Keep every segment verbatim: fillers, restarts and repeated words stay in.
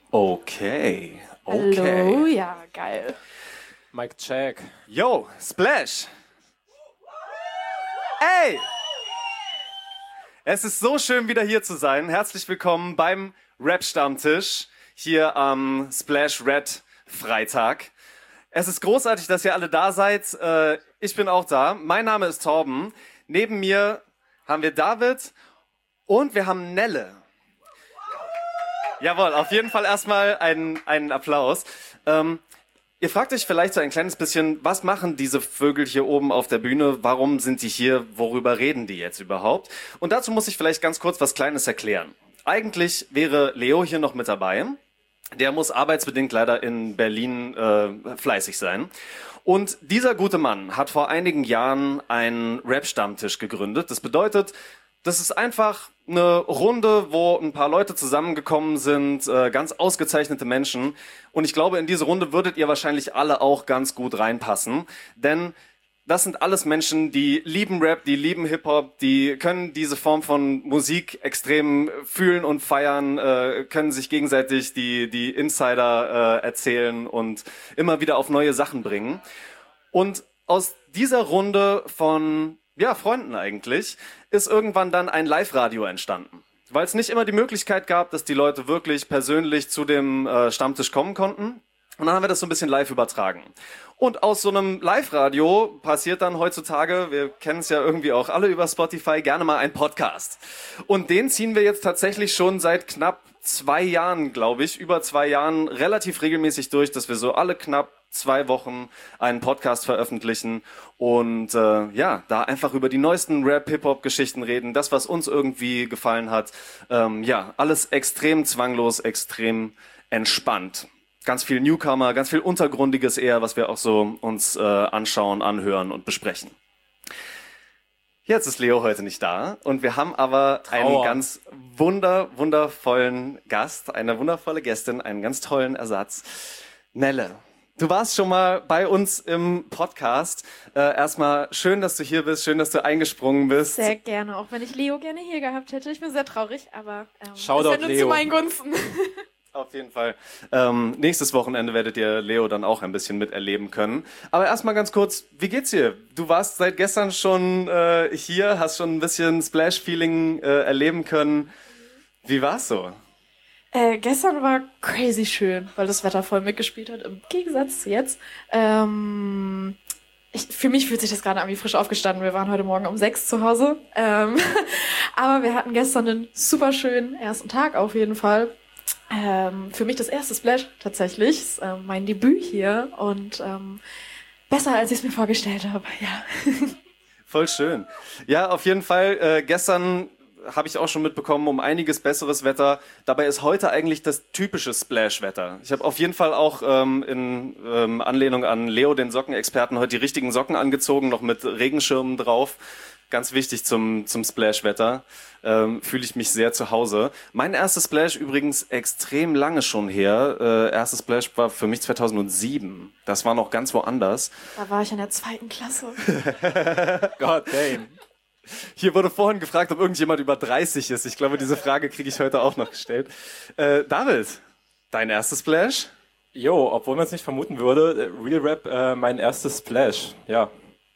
Okay, okay. Hallo, ja, geil. Mike Check. Yo, Splash. Ey! Es ist so schön, wieder hier zu sein. Herzlich willkommen beim Rap-Stammtisch hier am Splash Red Freitag. Es ist großartig, dass ihr alle da seid. Äh, ich bin auch da. Mein Name ist Torben. Neben mir haben wir David und wir haben Nelle. Jawohl, auf jeden Fall erstmal einen, einen Applaus. Ähm, ihr fragt euch vielleicht so ein kleines bisschen, was machen diese Vögel hier oben auf der Bühne? Warum sind die hier? Worüber reden die jetzt überhaupt? Und dazu muss ich vielleicht ganz kurz was Kleines erklären. Eigentlich wäre Leo hier noch mit dabei. Der muss arbeitsbedingt leider in Berlin äh, fleißig sein. Und dieser gute Mann hat vor einigen Jahren einen Rap-Stammtisch gegründet. Das bedeutet, das ist einfach eine Runde, wo ein paar Leute zusammengekommen sind, äh, ganz ausgezeichnete Menschen. Und ich glaube, in diese Runde würdet ihr wahrscheinlich alle auch ganz gut reinpassen. Denn das sind alles Menschen, die lieben Rap, die lieben Hip-Hop, die können diese Form von Musik extrem fühlen und feiern, äh, können sich gegenseitig die, die Insider äh, erzählen und immer wieder auf neue Sachen bringen. Und aus dieser Runde von ja, Freunden eigentlich, ist irgendwann dann ein Live-Radio entstanden. Weil es nicht immer die Möglichkeit gab, dass die Leute wirklich persönlich zu dem äh, Stammtisch kommen konnten. Und dann haben wir das so ein bisschen live übertragen. Und aus so einem Live-Radio passiert dann heutzutage, wir kennen es ja irgendwie auch alle über Spotify, gerne mal ein Podcast. Und den ziehen wir jetzt tatsächlich schon seit knapp zwei Jahren, glaube ich, über zwei Jahren relativ regelmäßig durch, dass wir so alle knapp zwei Wochen einen Podcast veröffentlichen und äh, ja, da einfach über die neuesten Rap-Hip-Hop-Geschichten reden, das, was uns irgendwie gefallen hat. Ähm, ja, alles extrem zwanglos, extrem entspannt. Ganz viel Newcomer, ganz viel Untergrundiges eher, was wir auch so uns äh, anschauen, anhören und besprechen. Jetzt ist Leo heute nicht da und wir haben aber Trauer. einen ganz wunder, wundervollen Gast, eine wundervolle Gästin, einen ganz tollen Ersatz. Nelle. Du warst schon mal bei uns im Podcast. Äh, erstmal schön, dass du hier bist, schön, dass du eingesprungen bist. Sehr gerne, auch wenn ich Leo gerne hier gehabt hätte. Ich bin sehr traurig, aber ähm, Shoutout, ist ja nur Leo. zu meinen Gunsten. Auf jeden Fall. Ähm, nächstes Wochenende werdet ihr Leo dann auch ein bisschen miterleben können. Aber erstmal ganz kurz, wie geht's dir? Du warst seit gestern schon äh, hier, hast schon ein bisschen Splash-Feeling äh, erleben können. Wie war's so? Äh, gestern war crazy schön, weil das Wetter voll mitgespielt hat, im Gegensatz zu jetzt. Ähm, ich, für mich fühlt sich das gerade an wie frisch aufgestanden. Wir waren heute Morgen um sechs zu Hause. Ähm, aber wir hatten gestern einen super schönen ersten Tag auf jeden Fall. Ähm, für mich das erste Splash tatsächlich. Das ist, äh, mein Debüt hier und ähm, besser, als ich es mir vorgestellt habe, ja. Voll schön. Ja, auf jeden Fall. Äh, gestern habe ich auch schon mitbekommen, um einiges besseres Wetter. Dabei ist heute eigentlich das typische Splash-Wetter. Ich habe auf jeden Fall auch ähm, in ähm, Anlehnung an Leo, den Sockenexperten, heute die richtigen Socken angezogen, noch mit Regenschirmen drauf. Ganz wichtig zum, zum Splash-Wetter. Ähm, fühle ich mich sehr zu Hause. Mein erstes Splash übrigens extrem lange schon her. Äh, erstes Splash war für mich zweitausendsieben. Das war noch ganz woanders. Da war ich in der zweiten Klasse. God damn. Hier wurde vorhin gefragt, ob irgendjemand über dreißig ist. Ich glaube, diese Frage kriege ich heute auch noch gestellt. Äh, David, dein erstes Splash? Jo, obwohl man es nicht vermuten würde, Real Rap, äh, mein erstes Splash, ja.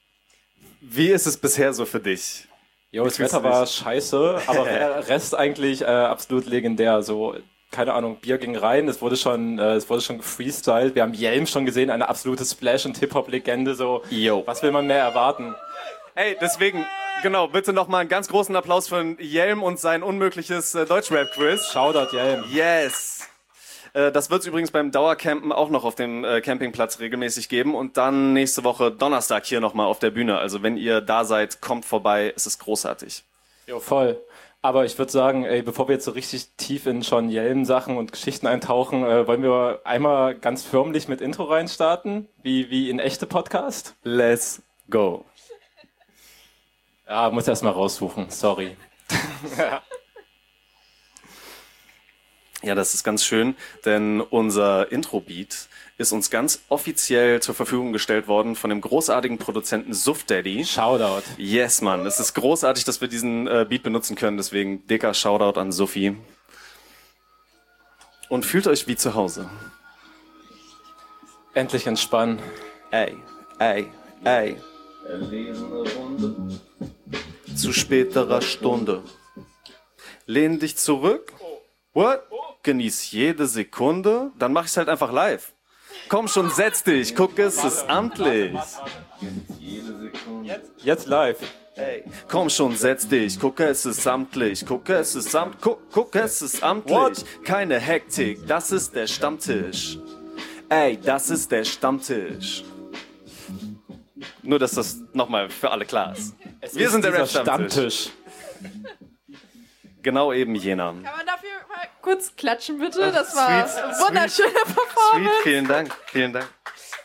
Wie ist es bisher so für dich? Jo, Wie das fühlst Wetter du dich? war scheiße, aber Rest eigentlich äh, absolut legendär. So, keine Ahnung, Bier ging rein, es wurde schon, äh, es wurde schon gefreestylt. Wir haben Yelm schon gesehen, eine absolute Splash- und Hip-Hop-Legende. So, Jo. was will man mehr erwarten? Ey, deswegen, genau, bitte nochmal einen ganz großen Applaus für Yelm und sein unmögliches äh, Deutschrap-Quiz. Shoutout Yelm. Yes! Äh, das wird es übrigens beim Dauercampen auch noch auf dem äh, Campingplatz regelmäßig geben und dann nächste Woche Donnerstag hier nochmal auf der Bühne. Also wenn ihr da seid, kommt vorbei, es ist großartig. Jo, voll. Aber ich würde sagen, ey, bevor wir jetzt so richtig tief in schon Yelm-Sachen und Geschichten eintauchen, äh, wollen wir einmal ganz förmlich mit Intro reinstarten, wie, wie in echte Podcast? Let's go! Ja, muss erst mal raussuchen, sorry. Ja, das ist ganz schön, denn unser Intro-Beat ist uns ganz offiziell zur Verfügung gestellt worden von dem großartigen Produzenten Suff Daddy. Shoutout. Yes, Mann. Es ist großartig, dass wir diesen äh, Beat benutzen können, deswegen dicker Shoutout an Suffi. und fühlt euch wie zu Hause. Endlich entspannen. Ey, ey, ey. Erlesene Runde. Zu späterer Stunde. Lehn dich zurück. What? Genieß jede Sekunde. Dann mach ich's halt einfach live. Komm schon, setz dich. Guck, es ist amtlich. Jetzt live. Ey, komm schon, setz dich. Gucke, es ist amtlich. Gucke, es ist amt. Guck, guck, es ist amtlich. What? Keine Hektik. Das ist der Stammtisch. Ey, das ist der Stammtisch. Nur, dass das nochmal für alle klar ist. Es Wir ist sind der dieser Rap-Stammtisch. Genau eben jener. Kann man dafür mal kurz klatschen, bitte? Das Ach, war sweet, eine wunderschöne Performance. Sweet, vielen Dank, vielen Dank.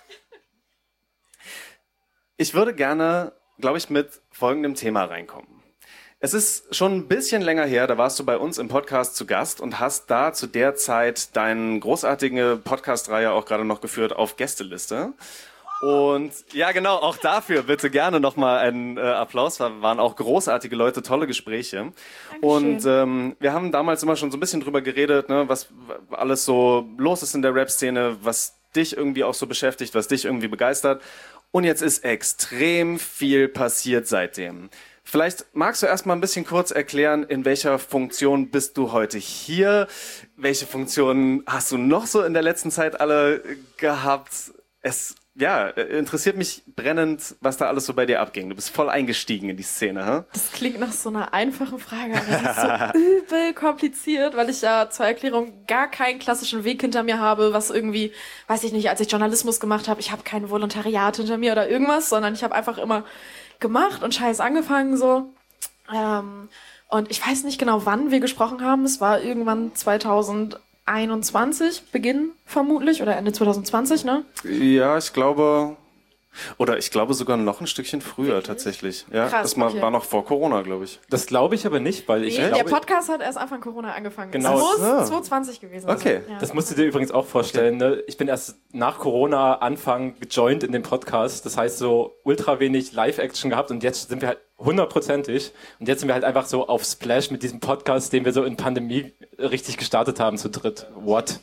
Ich würde gerne, glaube ich, mit folgendem Thema reinkommen. Es ist schon ein bisschen länger her, da warst du bei uns im Podcast zu Gast und hast da zu der Zeit deine großartige Podcast-Reihe auch gerade noch geführt auf Gästeliste. Und ja, genau, auch dafür bitte gerne nochmal einen äh, Applaus. Da waren auch großartige Leute, tolle Gespräche. Dankeschön. Und ähm, wir haben damals immer schon so ein bisschen drüber geredet, ne, was alles so los ist in der Rap-Szene, was dich irgendwie auch so beschäftigt, was dich irgendwie begeistert. Und jetzt ist extrem viel passiert seitdem. Vielleicht magst du erst mal ein bisschen kurz erklären, in welcher Funktion bist du heute hier? Welche Funktionen hast du noch so in der letzten Zeit alle gehabt? Es Ja, interessiert mich brennend, was da alles so bei dir abging. Du bist voll eingestiegen in die Szene, hä? Das klingt nach so einer einfachen Frage, aber die ist so übel kompliziert, weil ich ja zur Erklärung gar keinen klassischen Weg hinter mir habe, was irgendwie, weiß ich nicht, als ich Journalismus gemacht habe, ich habe kein Volontariat hinter mir oder irgendwas, sondern ich habe einfach immer gemacht und Scheiß angefangen so. Ähm, und ich weiß nicht genau, wann wir gesprochen haben. Es war irgendwann zweitausendeinundzwanzig, Beginn vermutlich, oder Ende zwanzig zwanzig, ne? Ja, ich glaube, oder ich glaube sogar noch ein Stückchen früher tatsächlich. Ja, Krass, das mal, okay. war noch vor Corona, glaube ich. Das glaube ich aber nicht, weil ich Nee, glaube, der Podcast hat erst Anfang Corona angefangen. Genau. Es muss Ah. zwanzig zwanzig gewesen Okay. sein. Ja. das musst du dir übrigens auch vorstellen. Ne? Ich bin erst nach Corona Anfang gejoint in den Podcast. Das heißt so ultra wenig Live-Action gehabt und jetzt sind wir halt hundertprozentig. Und jetzt sind wir halt einfach so auf Splash mit diesem Podcast, den wir so in Pandemie richtig gestartet haben zu dritt. What?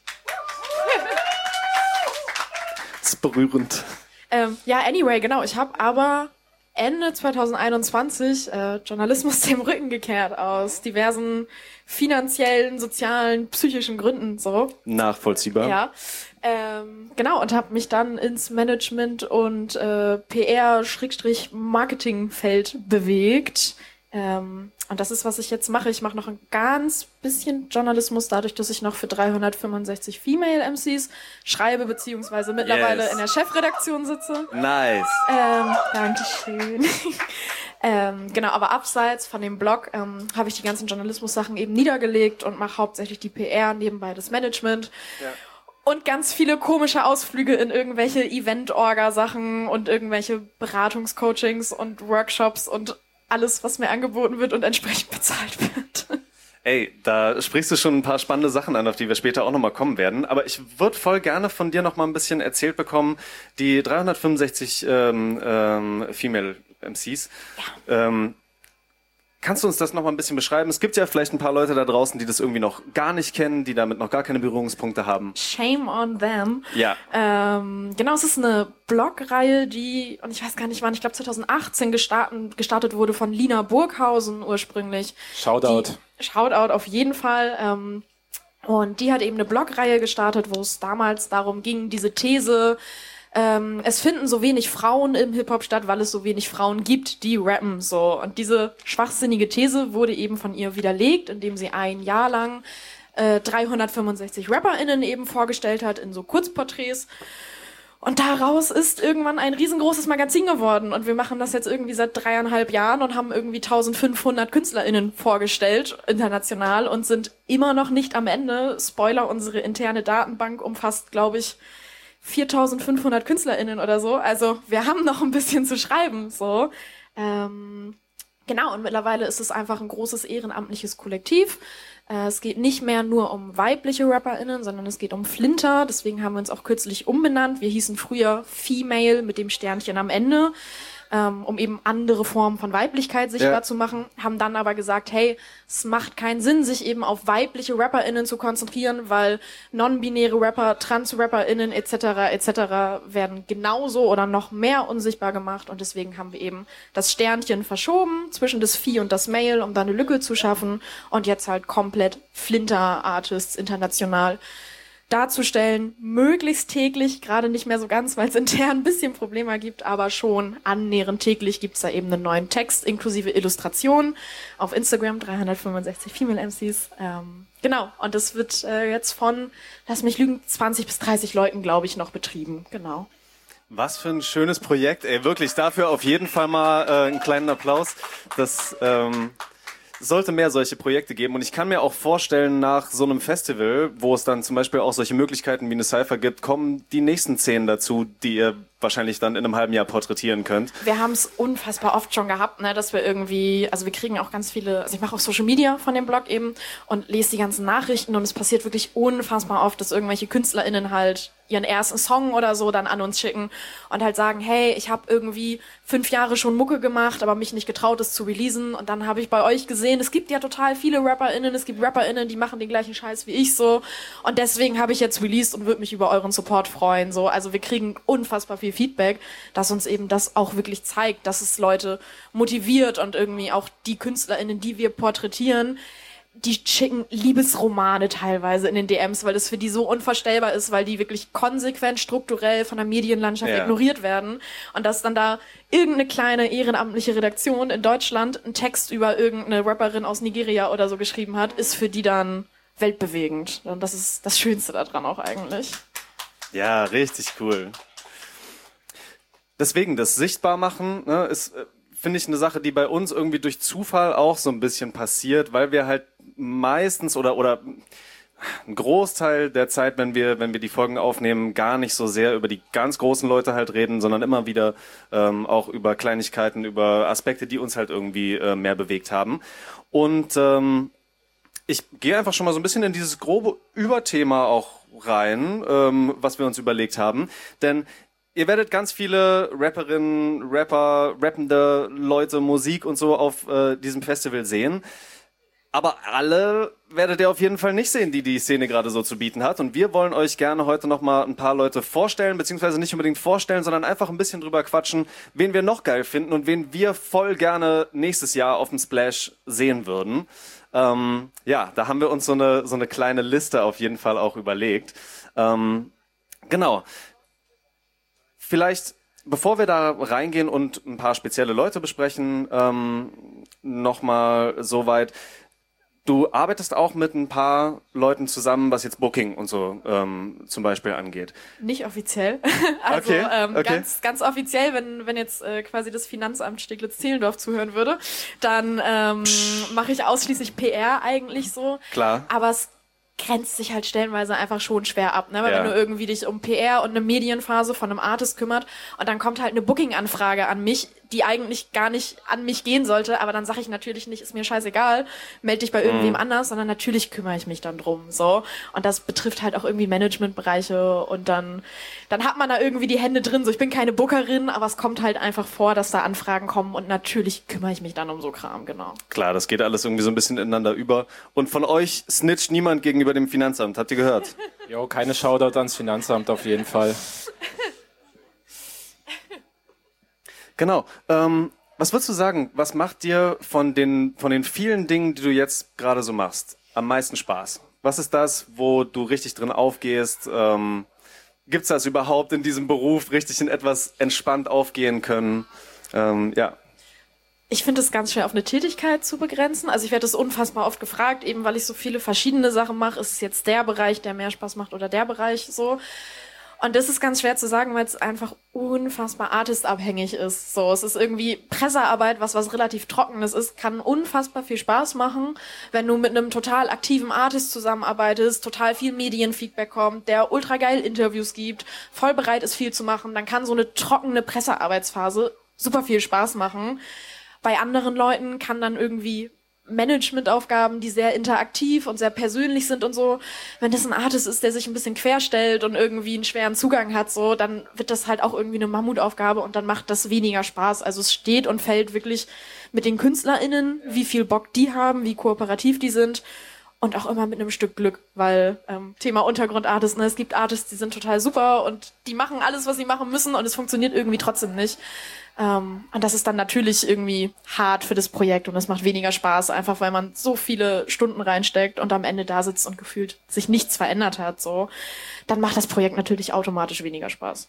Das ist berührend. Ähm, ja, anyway, genau. Ich habe aber Ende zwanzig einundzwanzig äh, Journalismus dem Rücken gekehrt aus diversen finanziellen, sozialen, psychischen Gründen. So, Nachvollziehbar. ja. Ähm, genau, und habe mich dann ins Management- und äh, P R-Marketing-Feld bewegt. Ähm, und das ist, was ich jetzt mache. Ich mache noch ein ganz bisschen Journalismus, dadurch, dass ich noch für dreihundertfünfundsechzig Female M Cs schreibe, beziehungsweise mittlerweile Yes. in der Chefredaktion sitze. Nice. Ähm, Dankeschön. ähm, genau, aber abseits von dem Blog ähm, habe ich die ganzen Journalismus-Sachen eben niedergelegt und mache hauptsächlich die P R, nebenbei das Management. Ja. Und ganz viele komische Ausflüge in irgendwelche Event-Orga-Sachen und irgendwelche Beratungscoachings und Workshops und alles, was mir angeboten wird und entsprechend bezahlt wird. Ey, da sprichst du schon ein paar spannende Sachen an, auf die wir später auch nochmal kommen werden. Aber ich würde voll gerne von dir nochmal ein bisschen erzählt bekommen, die dreihundertfünfundsechzig ähm, ähm, Female M Cs. Ja. Ähm, kannst du uns das nochmal ein bisschen beschreiben? Es gibt ja vielleicht ein paar Leute da draußen, die das irgendwie noch gar nicht kennen, die damit noch gar keine Berührungspunkte haben. Shame on them. Ja. Ähm, genau, es ist eine Blogreihe, die, und ich weiß gar nicht wann, ich glaube zwanzig achtzehn gestartet, gestartet wurde von Lina Burghausen ursprünglich. Shoutout. Die, Shoutout auf jeden Fall. Ähm, und die hat eben eine Blogreihe gestartet, wo es damals darum ging, diese These, ähm, es finden so wenig Frauen im Hip-Hop statt, weil es so wenig Frauen gibt, die rappen, so. Und diese schwachsinnige These wurde eben von ihr widerlegt, indem sie ein Jahr lang äh, dreihundertfünfundsechzig RapperInnen eben vorgestellt hat in so Kurzporträts. Und daraus ist irgendwann ein riesengroßes Magazin geworden. Und wir machen das jetzt irgendwie seit dreieinhalb Jahren und haben irgendwie eintausendfünfhundert KünstlerInnen vorgestellt, international, und sind immer noch nicht am Ende. Spoiler, unsere interne Datenbank umfasst, glaube ich, viertausendfünfhundert KünstlerInnen oder so. Also wir haben noch ein bisschen zu schreiben, so. Ähm, genau, und mittlerweile ist es einfach ein großes ehrenamtliches Kollektiv. Äh, es geht nicht mehr nur um weibliche RapperInnen, sondern es geht um Flinter. Deswegen haben wir uns auch kürzlich umbenannt. Wir hießen früher Female mit dem Sternchen am Ende. ähm, um eben andere Formen von Weiblichkeit sichtbar Ja. zu machen, haben dann aber gesagt, hey, es macht keinen Sinn, sich eben auf weibliche RapperInnen zu konzentrieren, weil non-binäre Rapper, Trans-RapperInnen et cetera et cetera werden genauso oder noch mehr unsichtbar gemacht und deswegen haben wir eben das Sternchen verschoben zwischen das Vieh und das Male, um da eine Lücke zu schaffen und jetzt halt komplett Flinter-Artists international darzustellen, möglichst täglich, gerade nicht mehr so ganz, weil es intern ein bisschen Probleme gibt, aber schon annähernd täglich gibt's da eben einen neuen Text inklusive Illustrationen auf Instagram, dreihundertfünfundsechzig Female M Cs. Ähm, genau, und das wird äh, jetzt von, lass mich lügen, zwanzig bis dreißig Leuten, glaube ich, noch betrieben. Genau. Was für ein schönes Projekt, ey, wirklich. Dafür auf jeden Fall mal äh, einen kleinen Applaus. Das ähm, sollte mehr solche Projekte geben. Und ich kann mir auch vorstellen, nach so einem Festival, wo es dann zum Beispiel auch solche Möglichkeiten wie eine Cypher gibt, kommen die nächsten zehn dazu, die ihr wahrscheinlich dann in einem halben Jahr porträtieren könnt. Wir haben es unfassbar oft schon gehabt, ne, dass wir irgendwie, also wir kriegen auch ganz viele, also ich mache auch Social Media von dem Blog eben und lese die ganzen Nachrichten und es passiert wirklich unfassbar oft, dass irgendwelche KünstlerInnen halt ihren ersten Song oder so dann an uns schicken und halt sagen, hey, ich habe irgendwie fünf Jahre schon Mucke gemacht, aber mich nicht getraut, es zu releasen und dann habe ich bei euch gesehen, es gibt ja total viele RapperInnen, es gibt RapperInnen, die machen den gleichen Scheiß wie ich so und deswegen habe ich jetzt released und würde mich über euren Support freuen, so, also wir kriegen unfassbar viel Feedback, dass uns eben das auch wirklich zeigt, dass es Leute motiviert und irgendwie auch die KünstlerInnen, die wir porträtieren, die schicken Liebesromane teilweise in den D Ms, weil das für die so unvorstellbar ist, weil die wirklich konsequent strukturell von der Medienlandschaft Ja. ignoriert werden und dass dann da irgendeine kleine ehrenamtliche Redaktion in Deutschland einen Text über irgendeine Rapperin aus Nigeria oder so geschrieben hat, ist für die dann weltbewegend. Und das ist das Schönste daran auch eigentlich. Ja, richtig cool. Deswegen, das Sichtbarmachen, ne, ist, äh, finde ich, eine Sache, die bei uns irgendwie durch Zufall auch so ein bisschen passiert, weil wir halt meistens oder oder ein Großteil der Zeit, wenn wir wenn wir die Folgen aufnehmen, gar nicht so sehr über die ganz großen Leute halt reden, sondern immer wieder ähm, auch über Kleinigkeiten, über Aspekte, die uns halt irgendwie äh, mehr bewegt haben. Und ähm, ich gehe einfach schon mal so ein bisschen in dieses grobe Überthema auch rein, ähm, was wir uns überlegt haben, denn ihr werdet ganz viele Rapperinnen, Rapper, rappende Leute, Musik und so auf äh, diesem Festival sehen. Aber alle werdet ihr auf jeden Fall nicht sehen, die die Szene gerade so zu bieten hat. Und wir wollen euch gerne heute nochmal ein paar Leute vorstellen, beziehungsweise nicht unbedingt vorstellen, sondern einfach ein bisschen drüber quatschen, wen wir noch geil finden und wen wir voll gerne nächstes Jahr auf dem Splash sehen würden. Ähm, ja, da haben wir uns so eine, so eine kleine Liste auf jeden Fall auch überlegt. Ähm, genau. Vielleicht, bevor wir da reingehen und ein paar spezielle Leute besprechen, ähm, nochmal soweit. Du arbeitest auch mit ein paar Leuten zusammen, was jetzt Booking und so ähm, zum Beispiel angeht. Nicht offiziell. Also Okay, ähm, okay. ganz ganz offiziell, wenn wenn jetzt äh, quasi das Finanzamt Steglitz-Zehlendorf zuhören würde, dann ähm, mache ich ausschließlich P R eigentlich so. Klar. Aber es grenzt sich halt stellenweise einfach schon schwer ab, ne? Weil Ja. wenn du irgendwie dich um P R und eine Medienphase von einem Artist kümmert und dann kommt halt eine Booking-Anfrage an mich, die eigentlich gar nicht an mich gehen sollte, aber dann sage ich natürlich nicht, ist mir scheißegal, melde dich bei irgendwem anders, sondern natürlich kümmere ich mich dann drum, so. Und das betrifft halt auch irgendwie Managementbereiche und dann, dann hat man da irgendwie die Hände drin, so ich bin keine Bookerin, aber es kommt halt einfach vor, dass da Anfragen kommen und natürlich kümmere ich mich dann um so Kram, genau. Klar, das geht alles irgendwie so ein bisschen ineinander über. Und von euch snitcht niemand gegenüber dem Finanzamt, habt ihr gehört? Jo, keine Shoutout ans Finanzamt auf jeden Fall. Genau. Ähm, was würdest du sagen, was macht dir von den, von den vielen Dingen, die du jetzt gerade so machst, am meisten Spaß? Was ist das, wo du richtig drin aufgehst? Ähm, gibt's das überhaupt in diesem Beruf, richtig in etwas entspannt aufgehen können? Ähm, ja. Ich finde es ganz schwer auf eine Tätigkeit zu begrenzen. Also ich werde das unfassbar oft gefragt, eben weil ich so viele verschiedene Sachen mache. Ist es jetzt der Bereich, der mehr Spaß macht oder der Bereich so? Und das ist ganz schwer zu sagen, weil es einfach unfassbar artistabhängig ist. So, es ist irgendwie Pressearbeit, was was relativ Trockenes ist, kann unfassbar viel Spaß machen, wenn du mit einem total aktiven Artist zusammenarbeitest, total viel Medienfeedback kommt, der ultra geil Interviews gibt, voll bereit ist, viel zu machen. Dann kann so eine trockene Pressearbeitsphase super viel Spaß machen. Bei anderen Leuten kann dann irgendwie Managementaufgaben, die sehr interaktiv und sehr persönlich sind und so. Wenn das ein Artist ist, der sich ein bisschen querstellt und irgendwie einen schweren Zugang hat, so, dann wird das halt auch irgendwie eine Mammutaufgabe und dann macht das weniger Spaß. Also es steht und fällt wirklich mit den KünstlerInnen, wie viel Bock die haben, wie kooperativ die sind und auch immer mit einem Stück Glück, weil ähm, Thema Untergrundartist, ne, es gibt Artists, die sind total super und die machen alles, was sie machen müssen und es funktioniert irgendwie trotzdem nicht. Um, und das ist dann natürlich irgendwie hart für das Projekt und es macht weniger Spaß, einfach weil man so viele Stunden reinsteckt und am Ende da sitzt und gefühlt sich nichts verändert hat, so. Dann macht das Projekt natürlich automatisch weniger Spaß.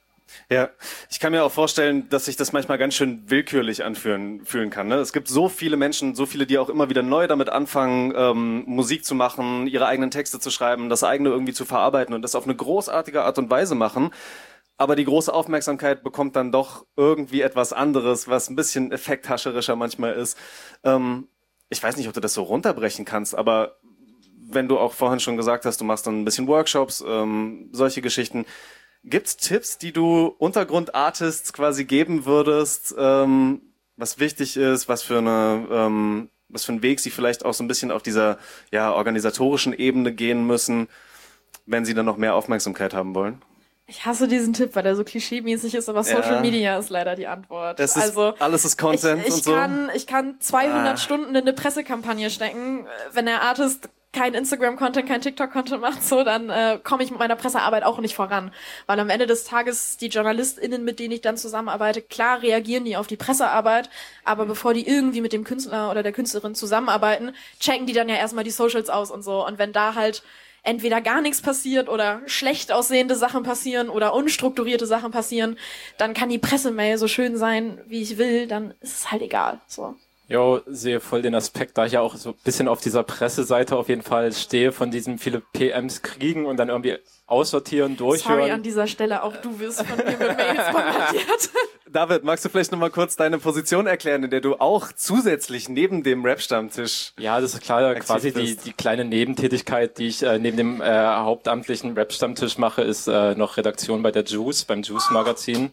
Ja, ich kann mir auch vorstellen, dass sich das manchmal ganz schön willkürlich anfühlen fühlen kann. Ne? Es gibt so viele Menschen, so viele, die auch immer wieder neu damit anfangen, ähm, Musik zu machen, ihre eigenen Texte zu schreiben, das eigene irgendwie zu verarbeiten und das auf eine großartige Art und Weise machen. Aber die große Aufmerksamkeit bekommt dann doch irgendwie etwas anderes, was ein bisschen effekthascherischer manchmal ist. Ähm, ich weiß nicht, ob du das so runterbrechen kannst, aber wenn du auch vorhin schon gesagt hast, du machst dann ein bisschen Workshops, ähm, solche Geschichten. Gibt's Tipps, die du Untergrundartists quasi geben würdest, ähm, was wichtig ist, was für eine, ähm, was für einen Weg sie vielleicht auch so ein bisschen auf dieser ja organisatorischen Ebene gehen müssen, wenn sie dann noch mehr Aufmerksamkeit haben wollen? Ich hasse diesen Tipp, weil der so klischeemäßig ist, aber Social ja. Media ist leider die Antwort. Das ist, also alles ist Content ich, ich und so. Kann, ich kann zweihundert ah. Stunden in eine Pressekampagne stecken. Wenn der Artist kein Instagram-Content, kein TikTok-Content macht, so, dann äh, komme ich mit meiner Pressearbeit auch nicht voran. Weil am Ende des Tages die JournalistInnen, mit denen ich dann zusammenarbeite, klar reagieren die auf die Pressearbeit, aber bevor die irgendwie mit dem Künstler oder der Künstlerin zusammenarbeiten, checken die dann ja erstmal die Socials aus und so. Und wenn da halt entweder gar nichts passiert oder schlecht aussehende Sachen passieren oder unstrukturierte Sachen passieren, dann kann die Pressemail so schön sein, wie ich will, dann ist es halt egal. So. Jo, sehe voll den Aspekt, da ich ja auch so ein bisschen auf dieser Presseseite auf jeden Fall stehe, von diesen viele P Ms kriegen und dann irgendwie aussortieren, durchhören. Sorry an dieser Stelle, auch du wirst von mir mit Mails bombardiert. David, magst du vielleicht nochmal kurz deine Position erklären, in der du auch zusätzlich neben dem Rap-Stammtisch Ja, das ist klar, quasi die, die kleine Nebentätigkeit, die ich äh, neben dem äh, hauptamtlichen Rap-Stammtisch mache, ist äh, noch Redaktion bei der Juice, beim Juice-Magazin.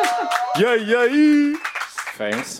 Ja, ja, ja. Thanks.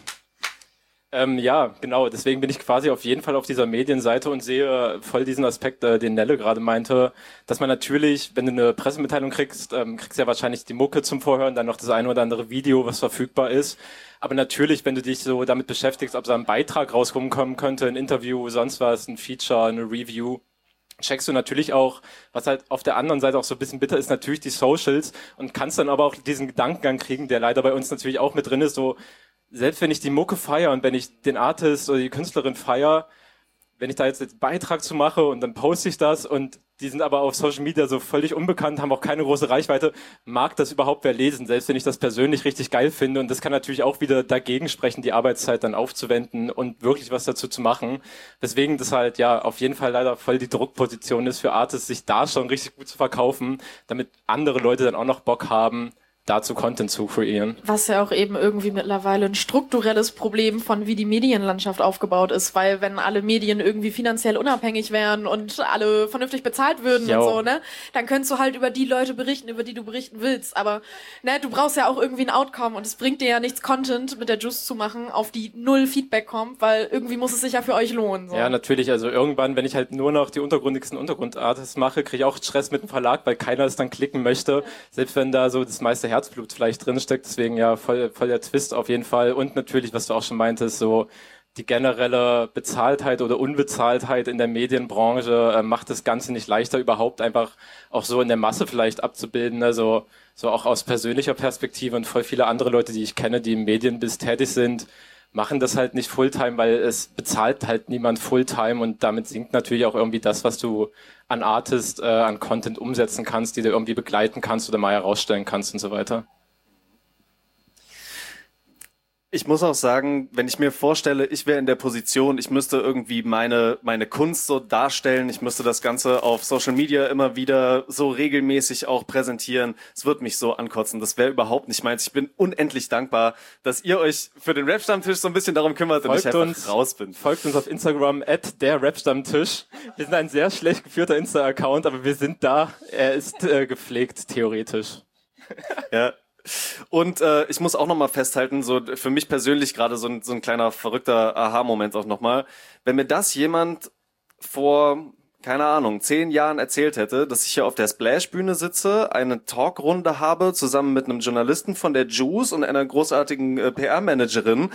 Ähm, ja, genau, deswegen bin ich quasi auf jeden Fall auf dieser Medienseite und sehe voll diesen Aspekt, äh, den Nelle gerade meinte, dass man natürlich, wenn du eine Pressemitteilung kriegst, ähm, kriegst du ja wahrscheinlich die Mucke zum Vorhören, dann noch das eine oder andere Video, was verfügbar ist. Aber natürlich, wenn du dich so damit beschäftigst, ob da ein Beitrag rauskommen könnte, ein Interview, sonst was, ein Feature, eine Review, checkst du natürlich auch, was halt auf der anderen Seite auch so ein bisschen bitter ist, natürlich die Socials und kannst dann aber auch diesen Gedankengang kriegen, der leider bei uns natürlich auch mit drin ist, so selbst wenn ich die Mucke feiere und wenn ich den Artist oder die Künstlerin feiere, wenn ich da jetzt einen Beitrag zu mache und dann poste ich das und die sind aber auf Social Media so völlig unbekannt, haben auch keine große Reichweite, mag das überhaupt wer lesen, selbst wenn ich das persönlich richtig geil finde und das kann natürlich auch wieder dagegen sprechen, die Arbeitszeit dann aufzuwenden und wirklich was dazu zu machen. Deswegen das halt ja auf jeden Fall leider voll die Druckposition ist für Artists, sich da schon richtig gut zu verkaufen, damit andere Leute dann auch noch Bock haben, dazu Content zu kreieren. Was ja auch eben irgendwie mittlerweile ein strukturelles Problem von wie die Medienlandschaft aufgebaut ist, weil wenn alle Medien irgendwie finanziell unabhängig wären und alle vernünftig bezahlt würden jo. und so, ne, dann könntest du halt über die Leute berichten, über die du berichten willst. Aber ne, du brauchst ja auch irgendwie ein Outcome und es bringt dir ja nichts, Content mit der Juice zu machen, auf die null Feedback kommt, weil irgendwie muss es sich ja für euch lohnen. So. Ja, natürlich. Also irgendwann, wenn ich halt nur noch die untergründigsten Untergrundartists mache, kriege ich auch Stress mit dem Verlag, weil keiner es dann klicken möchte. Selbst wenn da so das meiste Herzblut vielleicht drinsteckt, deswegen ja voll, voll der Twist auf jeden Fall und natürlich, was du auch schon meintest, so die generelle Bezahltheit oder Unbezahltheit in der Medienbranche äh, macht das Ganze nicht leichter, überhaupt einfach auch so in der Masse vielleicht abzubilden, also so auch aus persönlicher Perspektive und voll viele andere Leute, die ich kenne, die im Medienbiss tätig sind, machen das halt nicht Fulltime, weil es bezahlt halt niemand Fulltime und damit sinkt natürlich auch irgendwie das, was du an Artist, äh, an Content umsetzen kannst, die du irgendwie begleiten kannst oder mal herausstellen kannst und so weiter. Ich muss auch sagen, wenn ich mir vorstelle, ich wäre in der Position, ich müsste irgendwie meine meine Kunst so darstellen, ich müsste das Ganze auf Social Media immer wieder so regelmäßig auch präsentieren. Es wird mich so ankotzen, das wäre überhaupt nicht meins. Ich bin unendlich dankbar, dass ihr euch für den Rap-Stammtisch so ein bisschen darum kümmert und folgt ich einfach uns, raus bin. Folgt uns auf Instagram at der Rap-Stammtisch. Wir sind ein sehr schlecht geführter Insta-Account, aber wir sind da. Er ist äh, gepflegt, theoretisch. Ja. Und äh, ich muss auch nochmal festhalten, so für mich persönlich gerade so ein, so ein kleiner verrückter Aha-Moment auch nochmal. Wenn mir das jemand vor, keine Ahnung, zehn Jahren erzählt hätte, dass ich hier auf der Splash-Bühne sitze, eine Talkrunde habe, zusammen mit einem Journalisten von der Juice und einer großartigen äh, P R-Managerin,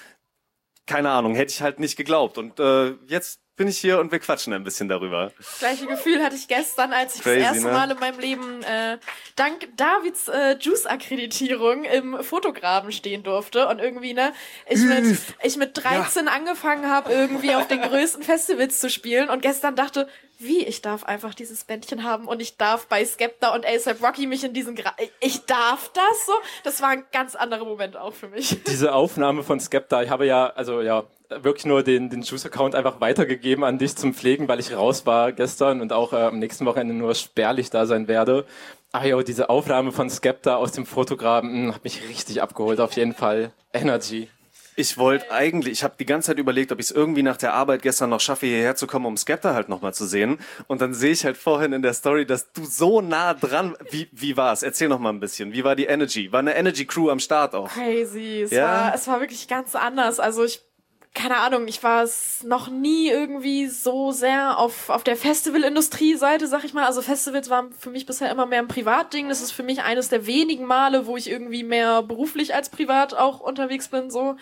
keine Ahnung, hätte ich halt nicht geglaubt. Und äh, jetzt bin ich hier und wir quatschen ein bisschen darüber. Das gleiche Gefühl hatte ich gestern, als ich Crazy, das erste ne? Mal in meinem Leben äh, dank Davids äh, Juice-Akkreditierung im Fotograben stehen durfte und irgendwie, ne, ich mit, ich mit dreizehn ja. angefangen habe, irgendwie auf den größten Festivals zu spielen und gestern dachte, wie, ich darf einfach dieses Bändchen haben und ich darf bei Skepta und A$AP Rocky mich in diesen Gra ich darf das so? Das war ein ganz anderer Moment auch für mich. Diese Aufnahme von Skepta, ich habe ja, also ja, wirklich nur den, den Juice-Account einfach weitergegeben an dich zum Pflegen, weil ich raus war gestern und auch äh, am nächsten Wochenende nur spärlich da sein werde. Ah ja, diese Aufnahme von Skepta aus dem Fotograben mh, hat mich richtig abgeholt, auf jeden Fall. Energy. Ich wollte eigentlich, ich habe die ganze Zeit überlegt, ob ich es irgendwie nach der Arbeit gestern noch schaffe, hierher zu kommen, um Skepta halt nochmal zu sehen. Und dann sehe ich halt vorhin in der Story, dass du so nah dran, wie wie war's? Erzähl noch mal ein bisschen. Wie war die Energy? War eine Energy Crew am Start auch? Crazy. Es, ja? war, es war wirklich ganz anders. Also ich, keine Ahnung, ich war es noch nie irgendwie so sehr auf, auf der Festivalindustrie-Seite, sag ich mal. Also Festivals waren für mich bisher immer mehr ein Privatding. Das ist für mich eines der wenigen Male, wo ich irgendwie mehr beruflich als privat auch unterwegs bin, so.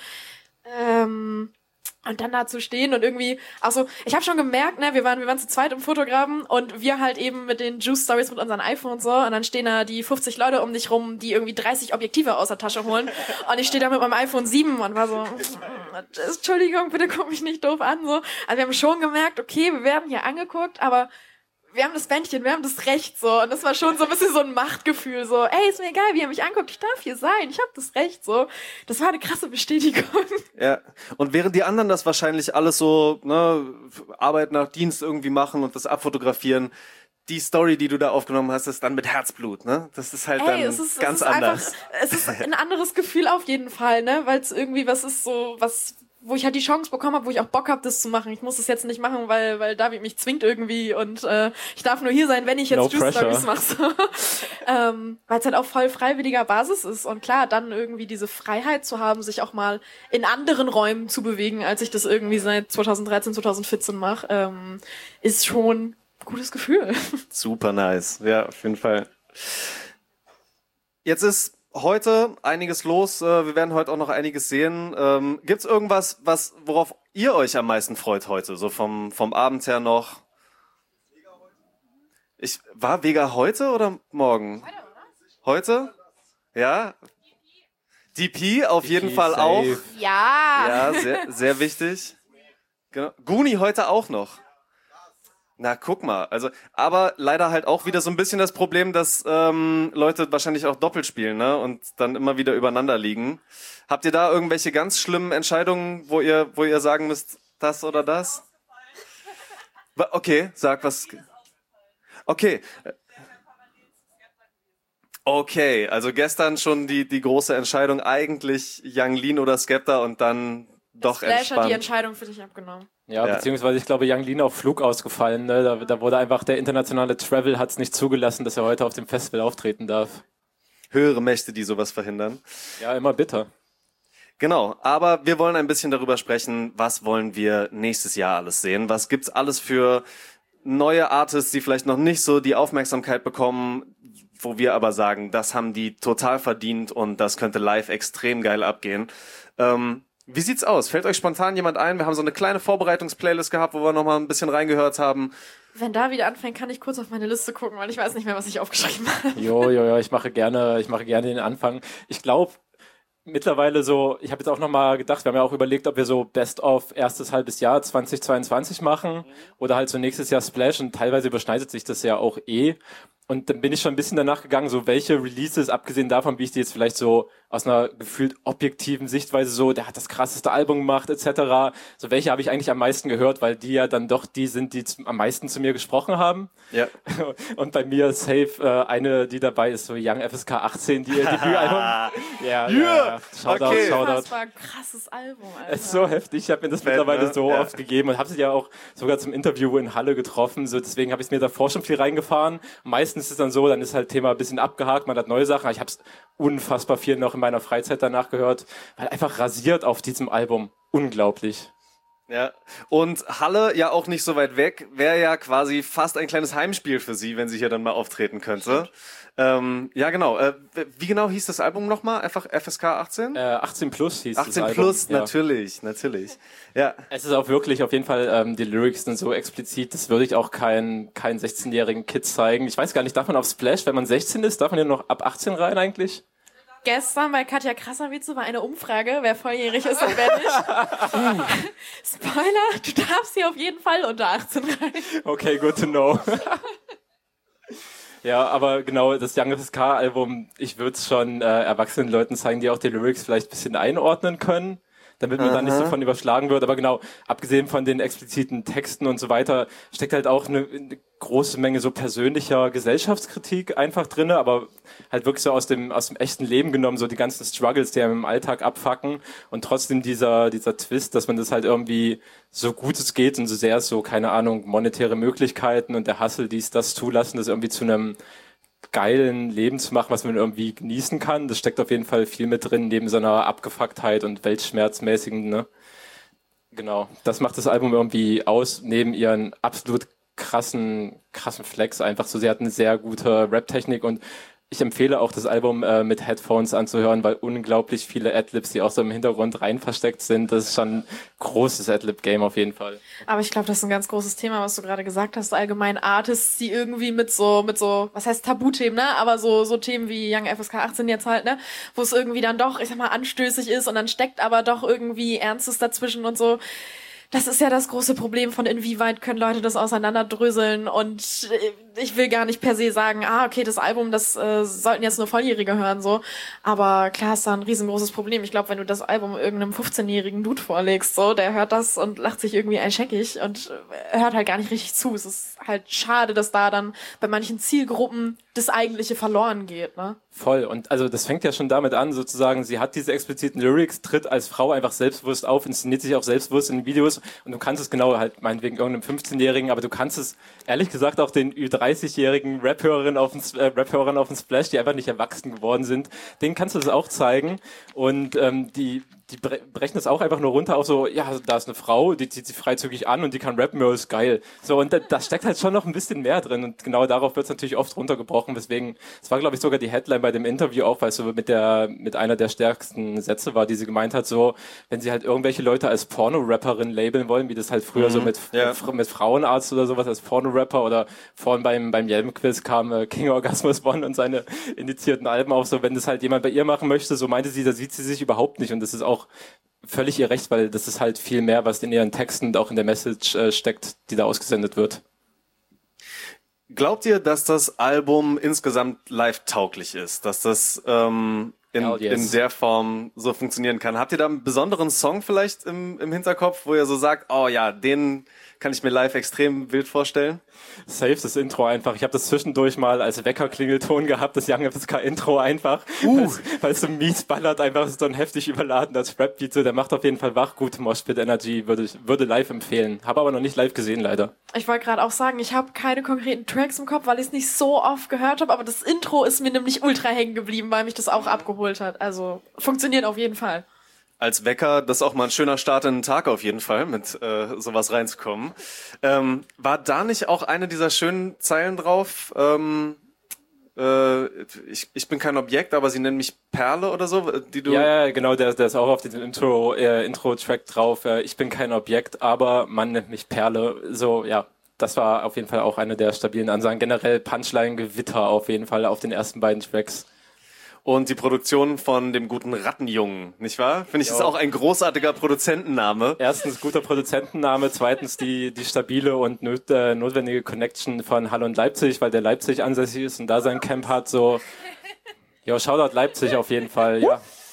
Ähm, und dann da zu stehen und irgendwie, also ich habe schon gemerkt, ne, wir waren wir waren zu zweit im Fotograben und wir halt eben mit den Juice Stories mit unseren iPhones so und dann stehen da die fünfzig Leute um dich rum, die irgendwie dreißig Objektive aus der Tasche holen und ich stehe da mit meinem iPhone sieben und war so, Entschuldigung, bitte guck mich nicht doof an, so. Also wir haben schon gemerkt, okay, wir werden hier angeguckt, aber wir haben das Bändchen, wir haben das Recht, so. Und das war schon so ein bisschen so ein Machtgefühl, so, ey, ist mir egal, wie ihr mich anguckt, ich darf hier sein, ich habe das Recht, so. Das war eine krasse Bestätigung. Ja, und während die anderen das wahrscheinlich alles so, ne, Arbeit nach Dienst irgendwie machen und das abfotografieren, die Story, die du da aufgenommen hast, ist dann mit Herzblut, ne? Das ist halt ey, dann es ist, ganz es ist anders. Einfach, es ist ein anderes Gefühl auf jeden Fall, ne? Weil es irgendwie was ist so, was... wo ich halt die Chance bekommen habe, wo ich auch Bock habe, das zu machen. Ich muss das jetzt nicht machen, weil weil David mich zwingt irgendwie und äh, ich darf nur hier sein, wenn ich jetzt No Juice pressure. Stories mache. So. ähm, weil es halt auf voll freiwilliger Basis ist und klar, dann irgendwie diese Freiheit zu haben, sich auch mal in anderen Räumen zu bewegen, als ich das irgendwie seit zwanzig dreizehn, zwanzig vierzehn mache, ähm, ist schon ein gutes Gefühl. Super nice, ja, auf jeden Fall. Jetzt ist heute einiges los. Wir werden heute auch noch einiges sehen. Ähm, gibt's irgendwas, was, worauf ihr euch am meisten freut heute? So vom, vom Abend her noch? Ich, war Vega heute oder morgen? Heute? Ja? D P auf jeden Fall safe. auch. Ja. Ja, sehr, sehr wichtig. Genau. Guni heute auch noch. Na, guck mal. Also, aber leider halt auch wieder so ein bisschen das Problem, dass ähm, Leute wahrscheinlich auch doppelt spielen, ne? Und dann immer wieder übereinander liegen. Habt ihr da irgendwelche ganz schlimmen Entscheidungen, wo ihr, wo ihr sagen müsst, das oder das? Okay, sag was. Okay. Okay, also gestern schon die die große Entscheidung, eigentlich Yang Lean oder Skepta und dann doch Splash entspannt. hat die Entscheidung für dich abgenommen. Ja, Ja. beziehungsweise ich glaube, Yang Lean auf Flug ausgefallen. Ne? Da, da wurde einfach der internationale Travel hat es nicht zugelassen, dass er heute auf dem Festival auftreten darf. Höhere Mächte, die sowas verhindern. Ja, immer bitter. Genau, aber wir wollen ein bisschen darüber sprechen, was wollen wir nächstes Jahr alles sehen? Was gibt's alles für neue Artists, die vielleicht noch nicht so die Aufmerksamkeit bekommen, wo wir aber sagen, das haben die total verdient und das könnte live extrem geil abgehen. Ähm, Wie sieht's aus? Fällt euch spontan jemand ein? Wir haben so eine kleine Vorbereitungsplaylist gehabt, wo wir noch mal ein bisschen reingehört haben. Wenn da wieder anfängt, kann ich kurz auf meine Liste gucken, weil ich weiß nicht mehr, was ich aufgeschrieben habe. Jo, jo, jo, ich mache gerne, ich mache gerne den Anfang. Ich glaube, mittlerweile so, ich habe jetzt auch nochmal gedacht, wir haben ja auch überlegt, ob wir so Best of erstes halbes Jahr zwanzig zweiundzwanzig machen oder halt so nächstes Jahr Splash und teilweise überschneidet sich das ja auch eh. Und dann bin ich schon ein bisschen danach gegangen, so welche Releases, abgesehen davon, wie ich die jetzt vielleicht so aus einer gefühlt objektiven Sichtweise so, der hat das krasseste Album gemacht, et cetera. So welche habe ich eigentlich am meisten gehört, weil die ja dann doch die sind, die am meisten zu mir gesprochen haben. Ja. Und bei mir safe äh, eine, die dabei ist, so Young F S K achtzehn, die ihr Debütalbum. Ja, ja, ja. Shoutout, Okay. Shoutout. Das war ein krasses Album, Alter. Es ist so heftig, ich habe mir das Fett, mittlerweile ne? so Ja. oft gegeben und habe sie ja auch sogar zum Interview in Halle getroffen, so deswegen habe ich mir davor schon viel reingefahren. Meistens ist es dann so, dann ist halt Thema ein bisschen abgehakt, man hat neue Sachen, aber ich habe es unfassbar viel noch in meiner Freizeit danach gehört, weil einfach rasiert auf diesem Album, unglaublich. Ja, und Halle ja auch nicht so weit weg, wäre ja quasi fast ein kleines Heimspiel für sie, wenn sie hier dann mal auftreten könnte. Ähm, ja, genau. Äh, wie genau hieß das Album nochmal? Einfach F S K achtzehn? Äh, achtzehn plus hieß das achtzehn Album. plus, Ja. natürlich, natürlich. Ja, Es ist auch wirklich auf jeden Fall, ähm, die Lyrics sind so explizit, das würde ich auch keinen keinen sechzehnjährigen Kid zeigen. Ich weiß gar nicht, darf man auf Splash, wenn man sechzehn ist, darf man ja noch ab achtzehn rein eigentlich? Gestern bei Katja Krasavice war eine Umfrage, wer volljährig ist und wer nicht. Spoiler, du darfst hier auf jeden Fall unter achtzehn rein. Okay, good to know. Ja, aber genau, das Young F S K-Album, ich würde es schon äh, erwachsenen Leuten zeigen, die auch die Lyrics vielleicht ein bisschen einordnen können, damit man da nicht so von überschlagen wird. Aber genau, abgesehen von den expliziten Texten und so weiter, steckt halt auch eine, eine große Menge so persönlicher Gesellschaftskritik einfach drinne, aber halt wirklich so aus dem aus dem echten Leben genommen, so die ganzen Struggles, die einem im Alltag abfacken und trotzdem dieser dieser Twist, dass man das halt irgendwie so gut es geht und so sehr es so, keine Ahnung, monetäre Möglichkeiten und der Hustle, dies, das zulassen, das irgendwie zu einem geilen Leben zu machen, was man irgendwie genießen kann. Das steckt auf jeden Fall viel mit drin, neben so einer Abgefucktheit und Weltschmerzmäßigen, ne? Genau. Das macht das Album irgendwie aus, neben ihren absolut krassen, krassen Flex einfach so. Sie hat eine sehr gute Rap-Technik und ich empfehle auch das Album äh, mit Headphones anzuhören, weil unglaublich viele Adlibs, die auch so im Hintergrund rein versteckt sind. Das ist schon ein großes Adlib-Game auf jeden Fall. Aber ich glaube, das ist ein ganz großes Thema, was du gerade gesagt hast. Allgemein Artists, die irgendwie mit so, mit so, was heißt Tabuthemen, ne? Aber so, so Themen wie Young F S K achtzehn jetzt halt, ne? Wo es irgendwie dann doch, ich sag mal, anstößig ist und dann steckt aber doch irgendwie Ernstes dazwischen und so. Das ist ja das große Problem von inwieweit können Leute das auseinanderdröseln und ich will gar nicht per se sagen, ah, okay, das Album, das äh, sollten jetzt nur Volljährige hören, so. Aber klar ist da ein riesengroßes Problem. Ich glaube, wenn du das Album irgendeinem fünfzehnjährigen Dude vorlegst, so, der hört das und lacht sich irgendwie ein scheckig und hört halt gar nicht richtig zu. Es ist halt schade, dass da dann bei manchen Zielgruppen das Eigentliche verloren geht, ne? Voll. Und also das fängt ja schon damit an, sozusagen, sie hat diese expliziten Lyrics, tritt als Frau einfach selbstbewusst auf, inszeniert sich auch selbstbewusst in Videos und du kannst es genau halt meinetwegen irgendeinem fünfzehnjährigen, aber du kannst es ehrlich gesagt auch den Ü dreißigjährigen Rap-Hörerinnen auf dem, äh, Rap-Hörern auf dem Splash, die einfach nicht erwachsen geworden sind, denen kannst du das auch zeigen und ähm, die die bre- brechen das auch einfach nur runter auf so, ja, da ist eine Frau, die zieht sich freizügig an und die kann rappen, ja, ist geil. So, und da, da steckt halt schon noch ein bisschen mehr drin und genau darauf wird es natürlich oft runtergebrochen, weswegen, es war glaube ich sogar die Headline bei dem Interview auch, weil es so mit der, mit einer der stärksten Sätze war, die sie gemeint hat, so, wenn sie halt irgendwelche Leute als Porno-Rapperin labeln wollen, wie das halt früher Mhm, so mit, ja. mit, mit Frauenarzt oder sowas als Porno-Rapper oder vorhin beim, beim Yelm-Quiz kam äh, King Orgasmus One und seine indizierten Alben auf, so, wenn das halt jemand bei ihr machen möchte, so meinte sie, da sieht sie sich überhaupt nicht und das ist auch völlig ihr Recht, weil das ist halt viel mehr, was in ihren Texten und auch in der Message äh, steckt, die da ausgesendet wird. Glaubt ihr, dass das Album insgesamt live-tauglich ist? Dass das ähm, in, Hell yes. in der Form so funktionieren kann? Habt ihr da einen besonderen Song vielleicht im, im Hinterkopf, wo ihr so sagt, oh ja, den kann ich mir live extrem wild vorstellen? Safe das Intro einfach. Ich habe das zwischendurch mal als Weckerklingelton gehabt, das Young F S K Intro einfach, Uh. weil es so mies ballert, einfach ist dann heftig überladen als Rap-Beat. So, der macht auf jeden Fall wach, gute Moshpit Energy, würde ich würde live empfehlen. Habe aber noch nicht live gesehen, leider. Ich wollte gerade auch sagen, ich habe keine konkreten Tracks im Kopf, weil ich es nicht so oft gehört habe, aber das Intro ist mir nämlich ultra hängen geblieben, weil mich das auch abgeholt hat. Also funktioniert auf jeden Fall. Als Wecker, das ist auch mal ein schöner Start in den Tag auf jeden Fall, mit äh, sowas reinzukommen. Ähm, war da nicht auch eine dieser schönen Zeilen drauf? Ähm, äh, ich, ich bin kein Objekt, aber sie nennen mich Perle oder so, die du... Ja, ja, genau, der, der ist auch auf dem Intro, äh, Intro-Track drauf. Äh, ich bin kein Objekt, aber man nennt mich Perle. So, ja, das war auf jeden Fall auch eine der stabilen Ansagen. Generell Punchline-Gewitter auf jeden Fall auf den ersten beiden Tracks. Und die Produktion von dem guten Rattenjungen, nicht wahr? Finde ich, Ja. ist auch ein großartiger Produzentenname. Erstens guter Produzentenname, zweitens die, die stabile und nöt, äh, notwendige Connection von Halle und Leipzig, weil der Leipzig ansässig ist und da sein Camp hat, so, ja, Shoutout Leipzig auf jeden Fall, ja.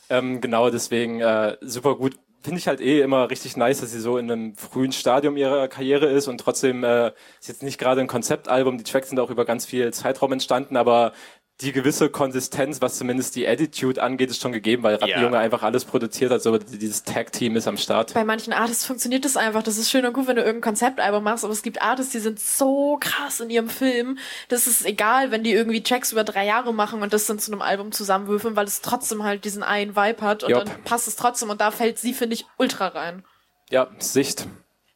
Ähm, genau, deswegen äh, super gut. Finde ich halt eh immer richtig nice, dass sie so in einem frühen Stadium ihrer Karriere ist und trotzdem äh, ist jetzt nicht gerade ein Konzeptalbum, die Tracks sind auch über ganz viel Zeitraum entstanden, aber die gewisse Konsistenz, was zumindest die Attitude angeht, ist schon gegeben, weil Rattenjunge Ja. einfach alles produziert hat, so dieses Tag-Team ist am Start. Bei manchen Artists funktioniert das einfach. Das ist schön und gut, wenn du irgendein Konzeptalbum machst, aber es gibt Artists, die sind so krass in ihrem Film, das ist egal, wenn die irgendwie Tracks über drei Jahre machen und das dann zu einem Album zusammenwürfeln, weil es trotzdem halt diesen einen Vibe hat und Jop. dann passt es trotzdem und da fällt sie, finde ich, ultra rein. Ja, Sicht.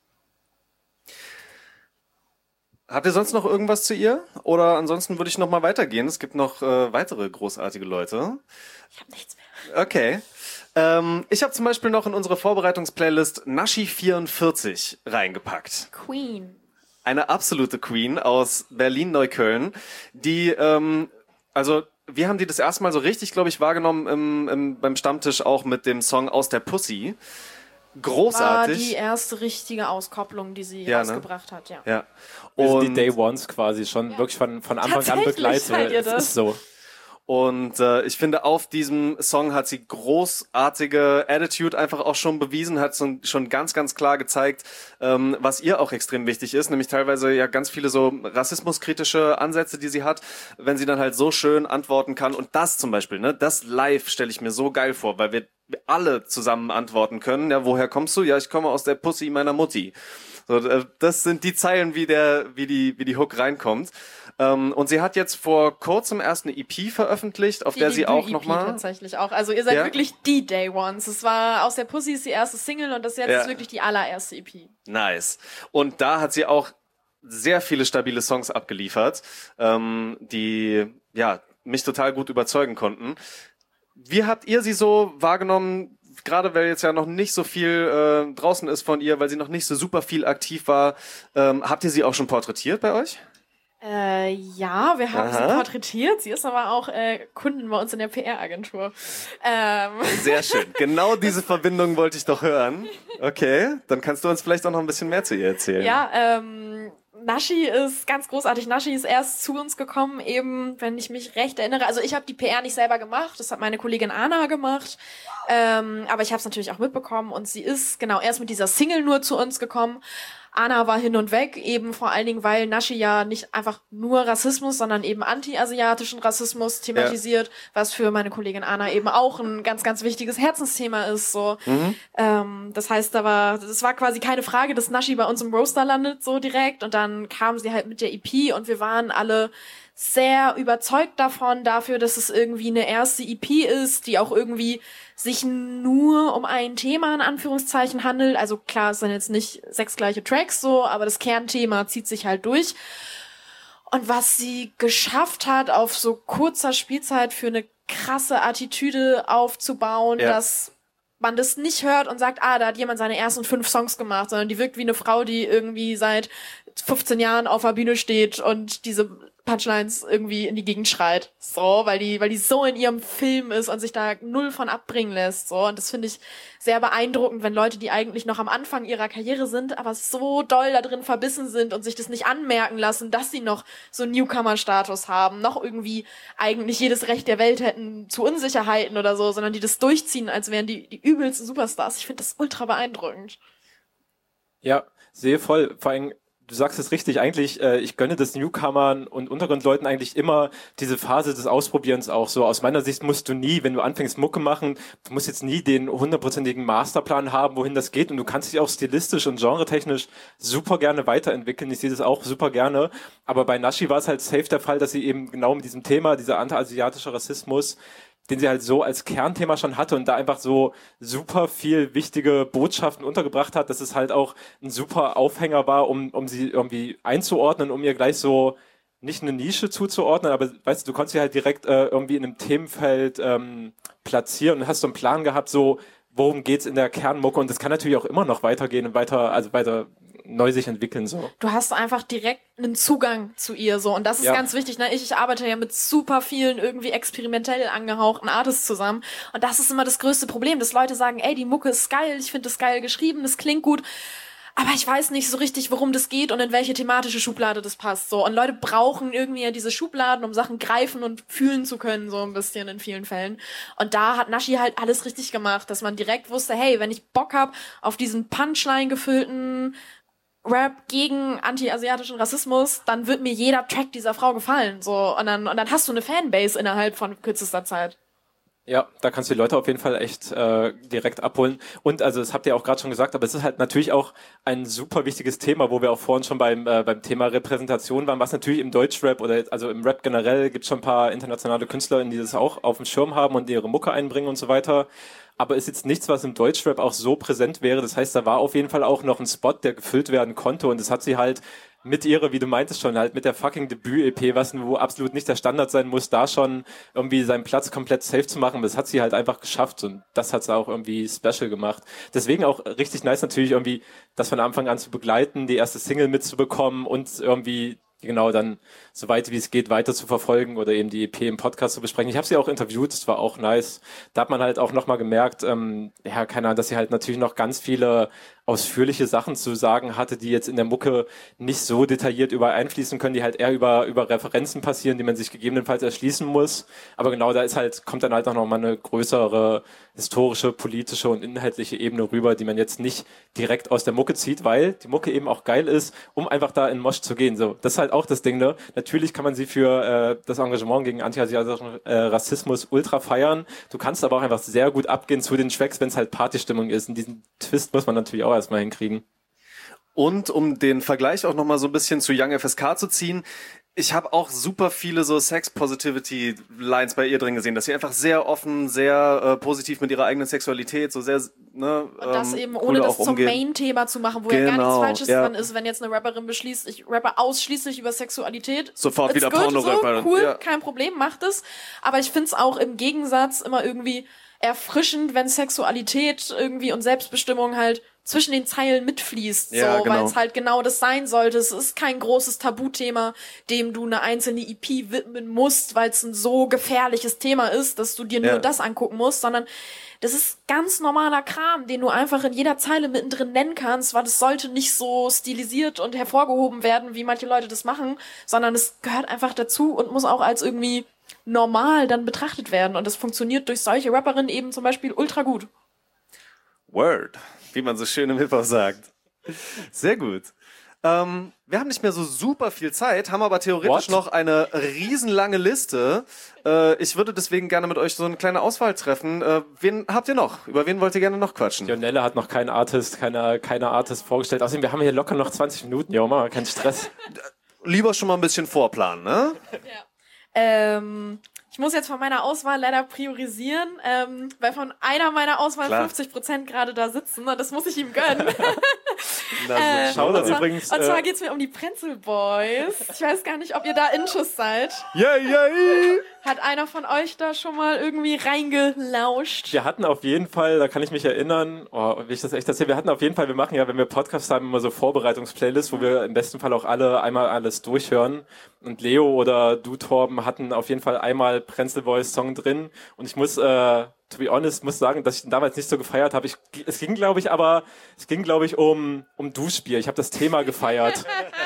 Habt ihr sonst noch irgendwas zu ihr? Oder ansonsten würde ich noch mal weitergehen. Es gibt noch äh, weitere großartige Leute. Ich hab nichts mehr. Okay. Ähm, ich habe zum Beispiel noch in unsere Vorbereitungsplaylist Nashi vierundvierzig reingepackt. Queen. Eine absolute Queen aus Berlin-Neukölln, die, ähm, also wir haben die das erste Mal so richtig, glaube ich, wahrgenommen im, im, beim Stammtisch auch mit dem Song Aus der Pussy. War Großartig. die erste richtige Auskopplung, die sie Ja, ne? rausgebracht hat, ja. Ja. Wir sind Und die Day Ones quasi schon wirklich von, von Anfang an Tatsächlich begleitet. seid ihr Es das? ist so. Und äh, ich finde, auf diesem Song hat sie großartige Attitude einfach auch schon bewiesen, hat so, schon ganz, ganz klar gezeigt, ähm, was ihr auch extrem wichtig ist, nämlich teilweise ja ganz viele so rassismuskritische Ansätze, die sie hat, wenn sie dann halt so schön antworten kann. Und das zum Beispiel, ne, das live stelle ich mir so geil vor, weil wir alle zusammen antworten können. Ja, woher kommst du? Ja, ich komme aus der Pussy meiner Mutti. So, äh, das sind die Zeilen, wie der, wie die, wie die Hook reinkommt. Ähm, und sie hat jetzt vor kurzem erst eine E P veröffentlicht, auf Die der sie auch Debüt-E P nochmal. tatsächlich auch. Also ihr seid Ja? wirklich die Day Ones. Es war aus der Pussy ist die erste Single und das jetzt Ja. ist wirklich die allererste E P. Nice. Und da hat sie auch sehr viele stabile Songs abgeliefert, ähm, die ja mich total gut überzeugen konnten. Wie habt ihr sie so wahrgenommen? Gerade weil jetzt ja noch nicht so viel äh, draußen ist von ihr, weil sie noch nicht so super viel aktiv war. Ähm, habt ihr sie auch schon porträtiert bei euch? Äh, ja, wir haben Aha. sie porträtiert. Sie ist aber auch äh, Kundin bei uns in der P R-Agentur. Ähm, Sehr schön. Genau diese Verbindung wollte ich doch hören. Okay, dann kannst du uns vielleicht auch noch ein bisschen mehr zu ihr erzählen. ja, ähm, Nashi ist ganz großartig. Nashi ist erst zu uns gekommen, eben, wenn ich mich recht erinnere. Also ich habe die P R nicht selber gemacht, das hat meine Kollegin Anna gemacht. Ähm, aber ich habe es natürlich auch mitbekommen und sie ist genau erst mit dieser Single nur zu uns gekommen. Anna war hin und weg, eben vor allen Dingen, weil Nashi ja nicht einfach nur Rassismus, sondern eben anti-asiatischen Rassismus thematisiert, ja. Was für meine Kollegin Anna eben auch ein ganz, ganz wichtiges Herzensthema ist. So, mhm. ähm, das heißt, da war, das war quasi keine Frage, dass Nashi bei uns im Roaster landet so direkt. Und dann kam sie halt mit der E P und wir waren alle sehr überzeugt davon, dafür, dass es irgendwie eine erste E P ist, die auch irgendwie sich nur um ein Thema in Anführungszeichen handelt. Also klar, es sind jetzt nicht sechs gleiche Tracks so, aber das Kernthema zieht sich halt durch. Und was sie geschafft hat, auf so kurzer Spielzeit für eine krasse Attitüde aufzubauen, ja. Dass man das nicht hört und sagt, ah, da hat jemand seine ersten fünf Songs gemacht, sondern die wirkt wie eine Frau, die irgendwie seit fünfzehn Jahren auf der Bühne steht und diese Punchlines irgendwie in die Gegend schreit. So, weil die, weil die so in ihrem Film ist und sich da null von abbringen lässt. So, und das finde ich sehr beeindruckend, wenn Leute, die eigentlich noch am Anfang ihrer Karriere sind, aber so doll da drin verbissen sind und sich das nicht anmerken lassen, dass sie noch so Newcomer-Status haben, noch irgendwie eigentlich jedes Recht der Welt hätten zu Unsicherheiten oder so, sondern die das durchziehen, als wären die, die übelsten Superstars. Ich finde das ultra beeindruckend. Ja, sehe voll. Vor allem, du sagst es richtig, eigentlich, äh, ich gönne das Newcomern und Untergrundleuten eigentlich immer diese Phase des Ausprobierens auch so. Aus meiner Sicht musst du nie, wenn du anfängst Mucke machen, du musst jetzt nie den hundertprozentigen Masterplan haben, wohin das geht, und du kannst dich auch stilistisch und genretechnisch super gerne weiterentwickeln. Ich sehe das auch super gerne, aber bei Nashi war es halt safe der Fall, dass sie eben genau mit diesem Thema, dieser anti-asiatische Rassismus, den sie halt so als Kernthema schon hatte und da einfach so super viel wichtige Botschaften untergebracht hat, dass es halt auch ein super Aufhänger war, um um sie irgendwie einzuordnen, um ihr gleich so nicht eine Nische zuzuordnen, aber weißt du, du konntest sie halt direkt äh, irgendwie in einem Themenfeld ähm, platzieren und hast so einen Plan gehabt, so worum geht's in der Kernmucke, und das kann natürlich auch immer noch weitergehen und weiter, also weiter neu sich entwickeln, so. Du hast einfach direkt einen Zugang zu ihr, so. Und das ist ja. ganz wichtig, ne? Ich, ich arbeite ja mit super vielen irgendwie experimentell angehauchten Artists zusammen. Und das ist immer das größte Problem, dass Leute sagen, ey, die Mucke ist geil, ich finde das geil geschrieben, das klingt gut. aber ich weiß nicht so richtig, worum das geht und in welche thematische Schublade das passt. So. Und Leute brauchen irgendwie ja diese Schubladen, um Sachen greifen und fühlen zu können, so ein bisschen in vielen Fällen. Und da hat Naschi halt alles richtig gemacht, dass man direkt wusste, hey, wenn ich Bock hab auf diesen Punchline gefüllten Rap gegen anti-asiatischen Rassismus, dann wird mir jeder Track dieser Frau gefallen. So. Und dann, und dann hast du eine Fanbase innerhalb von kürzester Zeit. Ja, da kannst du die Leute auf jeden Fall echt äh, direkt abholen. Und also das habt ihr auch gerade schon gesagt, aber es ist halt natürlich auch ein super wichtiges Thema, wo wir auch vorhin schon beim äh, beim Thema Repräsentation waren, was natürlich im Deutschrap oder also im Rap generell gibt es schon ein paar internationale KünstlerInnen, die das auch auf dem Schirm haben und ihre Mucke einbringen und so weiter. Aber ist jetzt nichts, was im Deutschrap auch so präsent wäre. Das heißt, da war auf jeden Fall auch noch ein Spot, der gefüllt werden konnte und das hat sie halt mit ihrer, wie du meintest schon, halt mit der fucking Debüt-E P, was wo absolut nicht der Standard sein muss, da schon irgendwie seinen Platz komplett safe zu machen. Das hat sie halt einfach geschafft und das hat sie auch irgendwie special gemacht. Deswegen auch richtig nice natürlich irgendwie, das von Anfang an zu begleiten, die erste Single mitzubekommen und irgendwie genau dann so weit wie es geht weiter zu verfolgen oder eben die E P im Podcast zu besprechen. Ich habe sie auch interviewt, das war auch nice. Da hat man halt auch nochmal gemerkt, ähm, ja, keine Ahnung, dass sie halt natürlich noch ganz viele ausführliche Sachen zu sagen hatte, die jetzt in der Mucke nicht so detailliert über einfließen können, die halt eher über über Referenzen passieren, die man sich gegebenenfalls erschließen muss. Aber genau, da ist halt kommt dann halt auch nochmal eine größere historische, politische und inhaltliche Ebene rüber, die man jetzt nicht direkt aus der Mucke zieht, weil die Mucke eben auch geil ist, um einfach da in Mosch zu gehen. So, das ist halt auch das Ding, ne? Natürlich kann man sie für äh, das Engagement gegen anti-asiatischen äh, Rassismus ultra feiern. Du kannst aber auch einfach sehr gut abgehen zu den Tracks, wenn es halt Partystimmung ist. Und diesen Twist muss man natürlich auch erstmal hinkriegen. Und um den Vergleich auch nochmal so ein bisschen zu Young F S K zu ziehen, ich habe auch super viele so Sex-Positivity-Lines bei ihr drin gesehen, dass sie einfach sehr offen, sehr äh, positiv mit ihrer eigenen Sexualität, so sehr, ne, und das ähm, eben ohne das zum umgehen. Main-Thema zu machen, wo Genau, ja gar nichts Falsches ja. dran ist, wenn jetzt eine Rapperin beschließt, ich rappe ausschließlich über Sexualität. Sofort It's wieder good, Porno-Rapperin. So, cool, Ja. kein Problem, macht es. Aber ich find's auch im Gegensatz immer irgendwie erfrischend, wenn Sexualität irgendwie und Selbstbestimmung halt zwischen den Zeilen mitfließt, Ja, so, genau. weil es halt genau das sein sollte. Es ist kein großes Tabuthema, dem du eine einzelne E P widmen musst, weil es ein so gefährliches Thema ist, dass du dir nur Ja. das angucken musst, sondern das ist ganz normaler Kram, den du einfach in jeder Zeile mittendrin nennen kannst, weil es sollte nicht so stilisiert und hervorgehoben werden, wie manche Leute das machen, sondern es gehört einfach dazu und muss auch als irgendwie normal dann betrachtet werden. Und das funktioniert durch solche Rapperinnen eben zum Beispiel ultra gut. Word, wie man so schön im Hip-Hop sagt. Sehr gut. Ähm, wir haben nicht mehr so super viel Zeit, haben aber theoretisch What? noch eine riesenlange Liste. Äh, ich würde deswegen gerne mit euch so eine kleine Auswahl treffen. Äh, wen habt ihr noch? Über wen wollt ihr gerne noch quatschen? Jonelle hat noch keinen Artist, keine, keine Artist vorgestellt. Außerdem, wir haben hier locker noch zwanzig Minuten, ja, machen wir keinen Stress. Lieber schon mal ein bisschen vorplanen, ne? Ja. Ähm, ich muss jetzt von meiner Auswahl leider priorisieren, ähm, weil von einer meiner Auswahl Klar. fünfzig Prozent gerade da sitzen und das muss ich ihm gönnen. Na, so Äh, schau und das zwar, übrigens, und zwar äh, geht's mir um die Prenzel Boys. Ich weiß gar nicht, ob ihr da Intus seid. Yeah, yeah, yeah. Hat einer von euch da schon mal irgendwie reingelauscht? Wir hatten auf jeden Fall, da kann ich mich erinnern, oh, wie ich das echt erzähle, wir hatten auf jeden Fall, wir machen ja, wenn wir Podcasts haben, immer so Vorbereitungsplaylists, wo wir im besten Fall auch alle einmal alles durchhören. Und Leo oder du, Torben, hatten auf jeden Fall einmal Prenzel Boys Song drin. Und ich muss, äh, to be honest, muss sagen, dass ich ihn damals nicht so gefeiert habe. Ich, es ging, glaube ich, aber, es ging, glaube ich, um, um Duschbier. Ich habe das Thema gefeiert.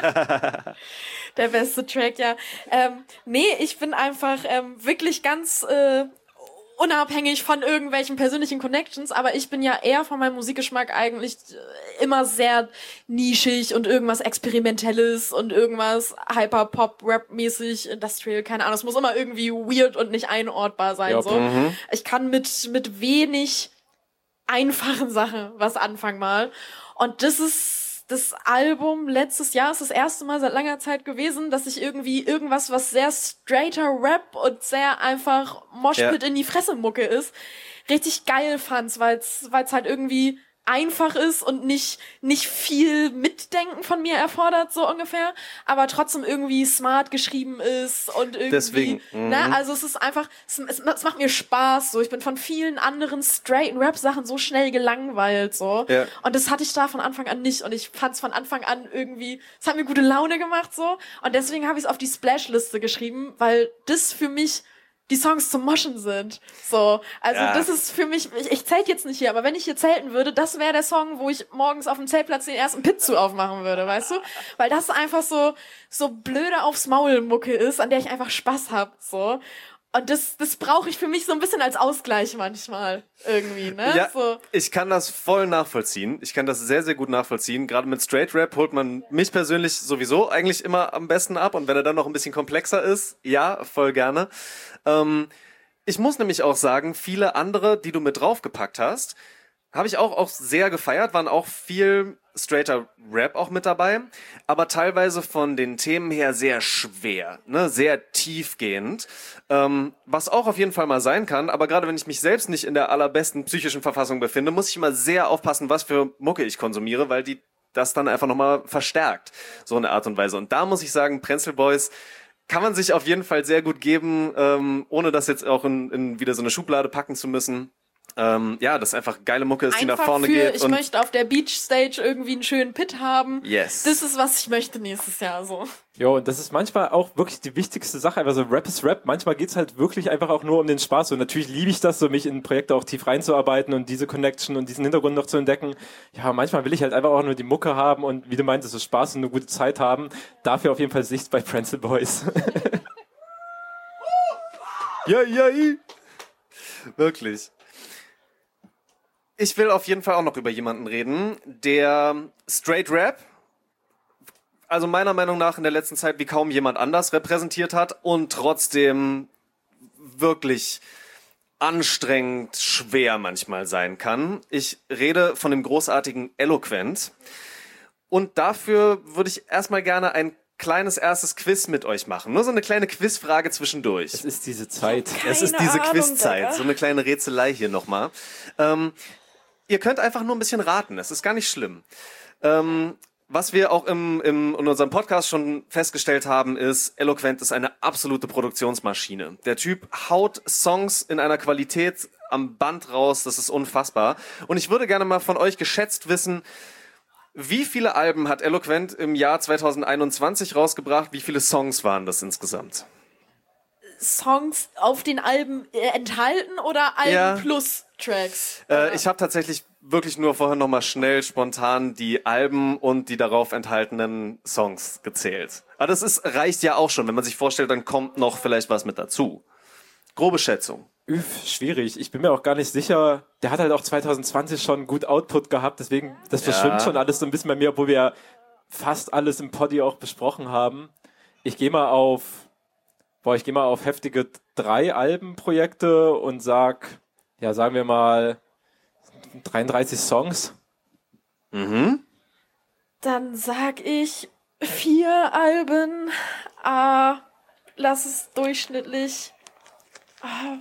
Der beste Track, ja. Ähm, nee, ich bin einfach ähm, wirklich ganz äh, unabhängig von irgendwelchen persönlichen Connections, aber ich bin ja eher von meinem Musikgeschmack eigentlich äh, immer sehr nischig und irgendwas Experimentelles und irgendwas Hyper-Pop-Rap-mäßig, Industrial, keine Ahnung. Es muss immer irgendwie weird und nicht einordbar sein. Ja, so. Ich kann mit mit wenig einfachen Sachen was anfangen mal. Und das ist das Album letztes Jahr ist das erste Mal seit langer Zeit gewesen, dass ich irgendwie irgendwas, was sehr straighter Rap und sehr einfach Moshpit Ja. in die Fresse Mucke ist, richtig geil fand, weil es halt irgendwie einfach ist und nicht nicht viel Mitdenken von mir erfordert, so ungefähr, aber trotzdem irgendwie smart geschrieben ist und irgendwie, Deswegen, mhm. ne, also es ist einfach, es, es, es macht mir Spaß, so, ich bin von vielen anderen straighten Rap-Sachen so schnell gelangweilt, so, Ja. und das hatte ich da von Anfang an nicht und ich fand es von Anfang an irgendwie, es hat mir gute Laune gemacht, so, und deswegen habe ich es auf die Splash-Liste geschrieben, weil das für mich die Songs zum Moschen sind. So, also Ja. das ist für mich, ich, ich zählt jetzt nicht hier, aber wenn ich hier zelten würde, das wäre der Song, wo ich morgens auf dem Zeltplatz den ersten Pit zu aufmachen würde, weißt du? Weil das einfach so, so blöde aufs Maul Mucke ist, an der ich einfach Spaß hab, so. Und das, das brauche ich für mich so ein bisschen als Ausgleich manchmal irgendwie, ne? Ja, So. ich kann das voll nachvollziehen. Ich kann das sehr, sehr gut nachvollziehen. Gerade mit Straight Rap holt man mich persönlich sowieso eigentlich immer am besten ab. Und wenn er dann noch ein bisschen komplexer ist, ja, voll gerne. Ähm, ich muss nämlich auch sagen, viele andere, die du mit draufgepackt hast, habe ich auch, auch sehr gefeiert, waren auch viel straighter Rap auch mit dabei, aber teilweise von den Themen her sehr schwer, ne, sehr tiefgehend, ähm, was auch auf jeden Fall mal sein kann, aber gerade wenn ich mich selbst nicht in der allerbesten psychischen Verfassung befinde, muss ich immer sehr aufpassen, was für Mucke ich konsumiere, weil die das dann einfach nochmal verstärkt, so eine Art und Weise. Und da muss ich sagen, Prenzl Boys kann man sich auf jeden Fall sehr gut geben, ähm, ohne das jetzt auch in, in wieder so eine Schublade packen zu müssen. Ähm, ja, das ist einfach geile Mucke ist, die nach Einfach vorne für, geht. ich und möchte auf der Beach Stage irgendwie einen schönen Pit haben. Yes. Das ist, was ich möchte nächstes Jahr so. Jo, und das ist manchmal auch wirklich die wichtigste Sache. Einfach so Rap ist Rap. Manchmal geht's halt wirklich einfach auch nur um den Spaß. Und natürlich liebe ich das, so mich in Projekte auch tief reinzuarbeiten und diese Connection und diesen Hintergrund noch zu entdecken. Ja, manchmal will ich halt einfach auch nur die Mucke haben und wie du meintest, so Spaß und eine gute Zeit haben. Dafür auf jeden Fall Sicht bei Prenzl Boys. Ja, ja, ja. Wirklich. Ich will auf jeden Fall auch noch über jemanden reden, der Straight Rap, also meiner Meinung nach in der letzten Zeit wie kaum jemand anders repräsentiert hat und trotzdem wirklich anstrengend schwer manchmal sein kann. Ich rede von dem großartigen Eloquent. Und dafür würde ich erstmal gerne ein kleines erstes Quiz mit euch machen. Nur so eine kleine Quizfrage zwischendurch. Es ist diese Zeit. Es ist Keine diese Ahnung, Quizzeit, Digga. so eine kleine Rätselei hier nochmal. Ähm, ihr könnt einfach nur ein bisschen raten, es ist gar nicht schlimm. Ähm, was wir auch im, im, in unserem Podcast schon festgestellt haben, ist, Eloquent ist eine absolute Produktionsmaschine. Der Typ haut Songs in einer Qualität am Band raus, das ist unfassbar. Und ich würde gerne mal von euch geschätzt wissen, wie viele Alben hat Eloquent im Jahr zwanzig einundzwanzig rausgebracht? Wie viele Songs waren das insgesamt? Songs auf den Alben äh, enthalten oder Alben Ja. plus Tracks? Äh, ich habe tatsächlich wirklich nur vorher nochmal schnell spontan die Alben und die darauf enthaltenen Songs gezählt. Aber das ist, reicht ja auch schon. Wenn man sich vorstellt, dann kommt noch vielleicht was mit dazu. Grobe Schätzung. Üff, schwierig. Ich bin mir auch gar nicht sicher. Der hat halt auch zwanzig zwanzig schon gut Output gehabt, deswegen, das verschwimmt Ja. schon alles so ein bisschen bei mir, obwohl wir ja fast alles im Poddy auch besprochen haben. Ich gehe mal auf, boah, ich gehe mal auf heftige drei Albenprojekte und sag, ja, sagen wir mal dreiunddreißig Songs. Mhm. Dann sag ich vier Alben. Ah, lass es durchschnittlich. Ah,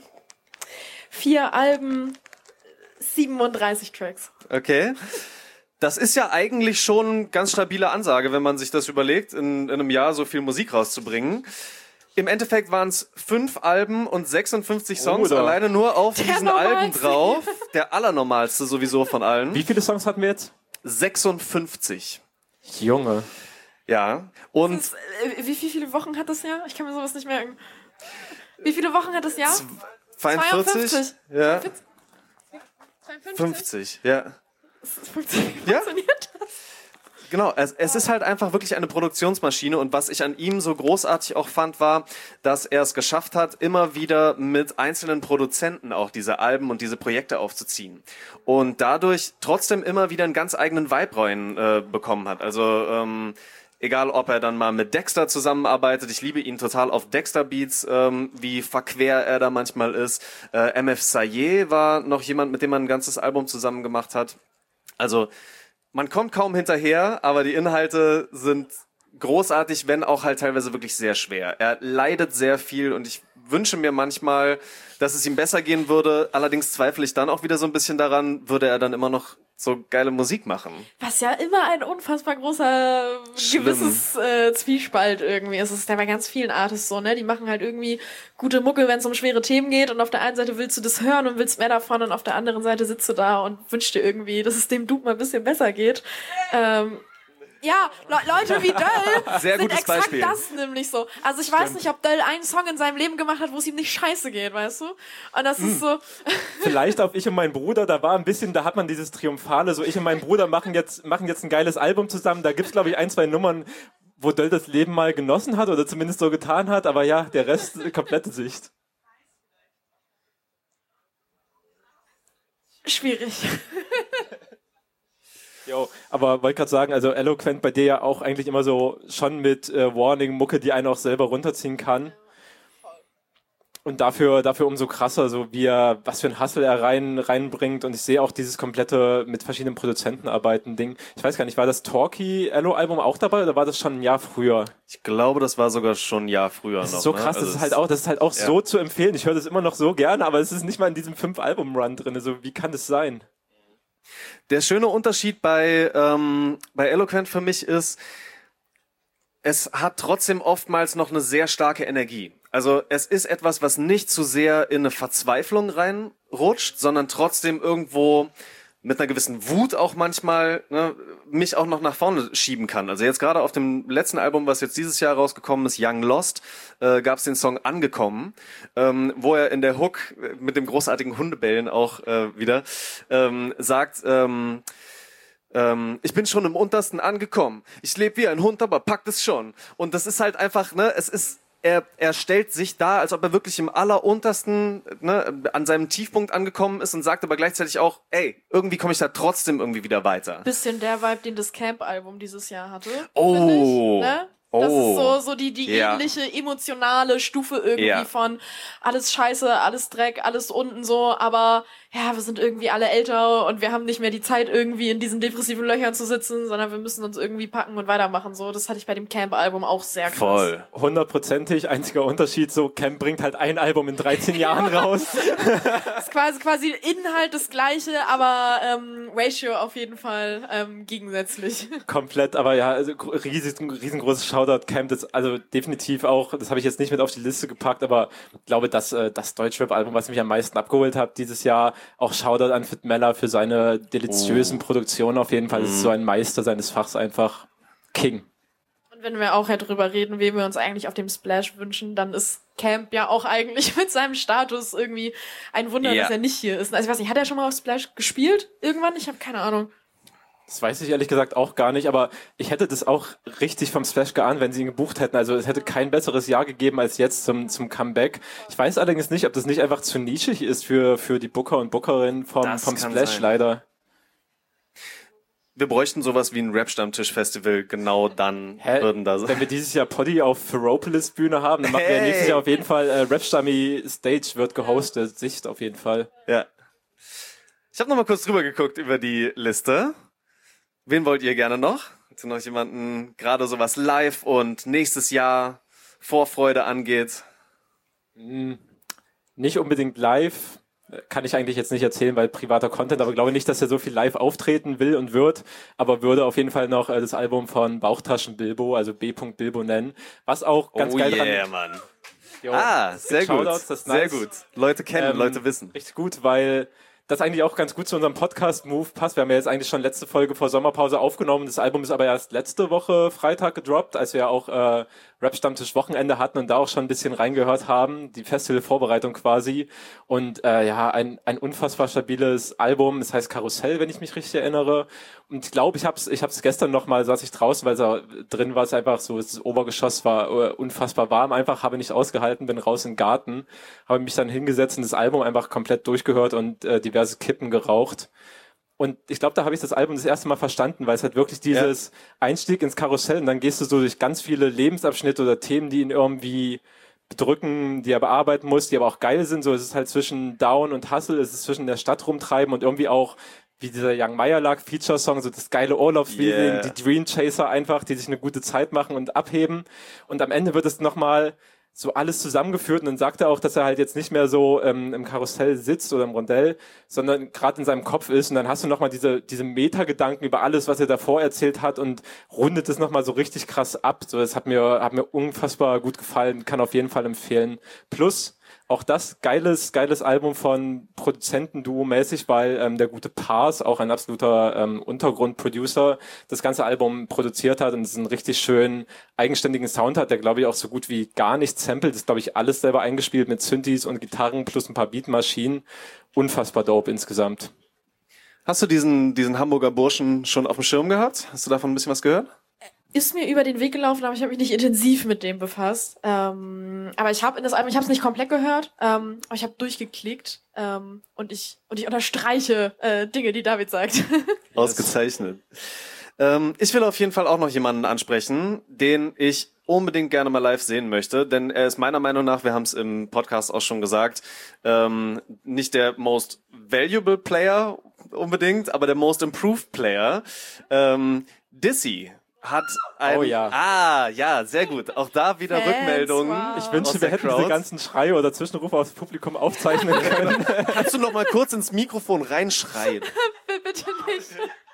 vier Alben, siebenunddreißig Tracks. Okay. Das ist ja eigentlich schon eine ganz stabile Ansage, wenn man sich das überlegt, in, in einem Jahr so viel Musik rauszubringen. Im Endeffekt waren es fünf Alben und sechsundfünfzig Songs, Oder? alleine nur auf Der diesen Alben normalste. drauf. Der allernormalste sowieso von allen. Wie viele Songs hatten wir jetzt? sechsundfünfzig. Junge. Ja. Und Das, äh, wie, wie viele Wochen hat das Jahr? Ich kann mir sowas nicht merken. Wie viele Wochen hat das Jahr? zweiundvierzig? zweiundfünfzig. Ja. zweiundfünfzig? fünfzig, ja. Das funktioniert, Ja? funktioniert das? Genau, es, es ist halt einfach wirklich eine Produktionsmaschine und was ich an ihm so großartig auch fand, war, dass er es geschafft hat, immer wieder mit einzelnen Produzenten auch diese Alben und diese Projekte aufzuziehen und dadurch trotzdem immer wieder einen ganz eigenen Vibe rein äh, bekommen hat. Also ähm, egal, ob er dann mal mit Dexter zusammenarbeitet, ich liebe ihn total auf Dexter-Beats, ähm, wie verquer er da manchmal ist. Äh, M F Sayeh war noch jemand, mit dem man ein ganzes Album zusammen gemacht hat. Also man kommt kaum hinterher, aber die Inhalte sind großartig, wenn auch halt teilweise wirklich sehr schwer. Er leidet sehr viel und ich wünsche mir manchmal, dass es ihm besser gehen würde. Allerdings zweifle ich dann auch wieder so ein bisschen daran, würde er dann immer noch so geile Musik machen. Was ja immer ein unfassbar großer Schlimm. gewisses äh, Zwiespalt irgendwie ist. Es ist ja bei ganz vielen Artists so, ne? Die machen halt irgendwie gute Mucke, wenn es um schwere Themen geht und auf der einen Seite willst du das hören und willst mehr davon und auf der anderen Seite sitzt du da und wünschst dir irgendwie, dass es dem Dude mal ein bisschen besser geht. Ähm, Ja, Le Leute wie Döll Sehr sind gutes exakt Beispiel. das nämlich so. Also ich weiß Stimmt. nicht, ob Döll einen Song in seinem Leben gemacht hat, wo es ihm nicht scheiße geht, weißt du? Und das mm. ist so... Vielleicht auf Ich und mein Bruder, da war ein bisschen, da hat man dieses Triumphale, so ich und mein Bruder machen jetzt, machen jetzt ein geiles Album zusammen, da gibt's glaube ich ein, zwei Nummern, wo Döll das Leben mal genossen hat oder zumindest so getan hat, aber ja, der Rest, komplette Sicht. Schwierig. Jo, aber wollte gerade sagen, also Eloquent bei dir ja auch eigentlich immer so schon mit äh, Warning-Mucke, die einen auch selber runterziehen kann. Und dafür, dafür umso krasser, so wie er, was für ein Hustle er rein, reinbringt. Und ich sehe auch dieses komplette mit verschiedenen Produzenten arbeiten Ding. Ich weiß gar nicht, war das Talkie-Elo-Album auch dabei oder war das schon ein Jahr früher? Ich glaube, das war sogar schon ein Jahr früher das noch. Das ist so krass, ne? also das ist halt auch, das ist halt auch ja. so zu empfehlen. Ich höre das immer noch so gerne, aber es ist nicht mal in diesem fünf-Album-Run drin. So, wie kann das sein? Der schöne Unterschied bei, ähm, bei Eloquent für mich ist, es hat trotzdem oftmals noch eine sehr starke Energie. Also es ist etwas, was nicht zu sehr in eine Verzweiflung reinrutscht, sondern trotzdem irgendwo mit einer gewissen Wut auch manchmal ne, mich auch noch nach vorne schieben kann. Also jetzt gerade auf dem letzten Album, was jetzt dieses Jahr rausgekommen ist, Young Lost, äh, gab es den Song Angekommen, ähm, wo er in der Hook mit dem großartigen Hundebellen auch äh, wieder ähm, sagt, ähm, ähm, ich bin schon im Untersten angekommen. Ich lebe wie ein Hund, aber packt es schon. Und das ist halt einfach, ne, es ist Er, er stellt sich dar, als ob er wirklich im alleruntersten, ne, an seinem Tiefpunkt angekommen ist und sagt aber gleichzeitig auch, ey, irgendwie komme ich da trotzdem irgendwie wieder weiter. Bisschen der Vibe, den das Camp-Album dieses Jahr hatte. Oh. Ich, ne? Oh. Das ist so, so die, die ja. ähnliche emotionale Stufe irgendwie ja. von alles Scheiße, alles Dreck, alles unten so, aber ja, wir sind irgendwie alle älter und wir haben nicht mehr die Zeit irgendwie in diesen depressiven Löchern zu sitzen, sondern wir müssen uns irgendwie packen und weitermachen so. Das hatte ich bei dem Camp-Album auch sehr krass. Voll. Hundertprozentig, einziger Unterschied, so Camp bringt halt ein Album in dreizehn Jahren raus. Das ist quasi, quasi Inhalt das gleiche, aber ähm, Ratio auf jeden Fall ähm, gegensätzlich. Komplett, aber ja, also riesig, riesengroßes Shoutout Camp, das also definitiv auch, das habe ich jetzt nicht mit auf die Liste gepackt, aber ich glaube, dass äh, das Deutschrap-Album, was mich am meisten abgeholt hat dieses Jahr, auch Shoutout an Fit Meller für seine deliziösen oh. Produktionen auf jeden Fall, das ist so ein Meister seines Fachs, einfach King. Und wenn wir auch ja drüber reden, wen wir uns eigentlich auf dem Splash wünschen, dann ist Camp ja auch eigentlich mit seinem Status irgendwie ein Wunder, ja. dass er nicht hier ist. Also ich weiß nicht, hat er schon mal auf Splash gespielt? Irgendwann? Ich habe keine Ahnung. Das weiß ich ehrlich gesagt auch gar nicht, aber ich hätte das auch richtig vom Splash geahnt, wenn sie ihn gebucht hätten. Also es hätte kein besseres Jahr gegeben als jetzt zum, zum Comeback. Ich weiß allerdings nicht, ob das nicht einfach zu nischig ist für, für die Booker und Bookerinnen vom, vom Splash sein. Leider. Wir bräuchten sowas wie ein Rap-Stammtisch-Festival, genau dann Hä? Würden da sein. Wenn wir dieses Jahr Poddy auf Ferropolis Bühne haben, dann machen hey. wir nächstes Jahr auf jeden Fall äh, Rap-Stammi Stage wird gehostet, Sicht auf jeden Fall. Ja. Ich habe nochmal kurz drüber geguckt über die Liste. Wen wollt ihr gerne noch? Hat noch jemanden gerade sowas live und nächstes Jahr Vorfreude angeht? Hm, nicht unbedingt live, kann ich eigentlich jetzt nicht erzählen, weil privater Content, aber ich glaube nicht, dass er so viel live auftreten will und wird, aber würde auf jeden Fall noch äh, das Album von Bauchtaschen Bilbo, also B. Bilbo nennen, was auch ganz oh geil yeah, dran... Mann. Jo, ah, sehr gut, das ist sehr nice. gut. Leute kennen, ähm, Leute wissen. Richtig gut, weil das eigentlich auch ganz gut zu unserem Podcast-Move passt. Wir haben ja jetzt eigentlich schon letzte Folge vor Sommerpause aufgenommen. Das Album ist aber erst letzte Woche Freitag gedroppt, als wir ja auch äh, Rap-Stammtisch-Wochenende hatten und da auch schon ein bisschen reingehört haben. Die Festival-Vorbereitung quasi. Und äh, ja, ein, ein unfassbar stabiles Album. Das heißt Karussell, wenn ich mich richtig erinnere. Und ich glaube, ich habe es ich hab's gestern nochmal, saß ich draußen, weil es drin war, es einfach so, das Obergeschoss war uh, unfassbar warm. Einfach habe nicht ausgehalten, bin raus in den Garten, habe mich dann hingesetzt und das Album einfach komplett durchgehört und äh, diverse Kippen geraucht. Und ich glaube, da habe ich das Album das erste Mal verstanden, weil es halt wirklich dieses ja. Einstieg ins Karussell und dann gehst du so durch ganz viele Lebensabschnitte oder Themen, die ihn irgendwie bedrücken, die er bearbeiten muss, die aber auch geil sind. So, es ist halt zwischen Down und Hustle, es ist zwischen der Stadt rumtreiben und irgendwie auch wie dieser Young Meyerlark Feature-Song, so das geile Urlaubsfeeling, yeah. die Dream Chaser einfach, die sich eine gute Zeit machen und abheben. Und am Ende wird es nochmal so alles zusammengeführt und dann sagt er auch, dass er halt jetzt nicht mehr so ähm, im Karussell sitzt oder im Rondell, sondern gerade in seinem Kopf ist und dann hast du nochmal diese diese Meta-Gedanken über alles, was er davor erzählt hat und rundet es nochmal so richtig krass ab. So, das hat mir hat mir unfassbar gut gefallen, kann auf jeden Fall empfehlen. Plus auch das geiles, geiles Album von Produzentenduo-mäßig, weil ähm, der gute Pars, auch ein absoluter ähm, Untergrundproducer, das ganze Album produziert hat und es einen richtig schönen, eigenständigen Sound hat, der, glaube ich, auch so gut wie gar nicht samplet. Das ist, glaube ich, alles selber eingespielt mit Synthes und Gitarren plus ein paar Beatmaschinen. Unfassbar dope insgesamt. Hast du diesen, diesen Hamburger Burschen schon auf dem Schirm gehabt? Hast du davon ein bisschen was gehört? Ist mir über den Weg gelaufen, aber ich habe mich nicht intensiv mit dem befasst. Ähm, aber ich habe in das Album, ich habe es nicht komplett gehört, ähm, aber ich habe durchgeklickt ähm, und ich und ich unterstreiche äh, Dinge, die David sagt. Ausgezeichnet. Ähm, ich will auf jeden Fall auch noch jemanden ansprechen, den ich unbedingt gerne mal live sehen möchte, denn er ist meiner Meinung nach, wir haben es im Podcast auch schon gesagt, ähm, nicht der most valuable Player unbedingt, aber der most improved Player. Ähm, Dizzy hat ein... Oh ja. Ah, ja, sehr gut. Auch da wieder Fans, Rückmeldungen. wow. Ich wünschte, aus wir der hätten Crowd. diese ganzen Schreie oder Zwischenrufe aus dem Publikum aufzeichnen können. Kannst du noch mal kurz ins Mikrofon reinschreien? Bitte nicht.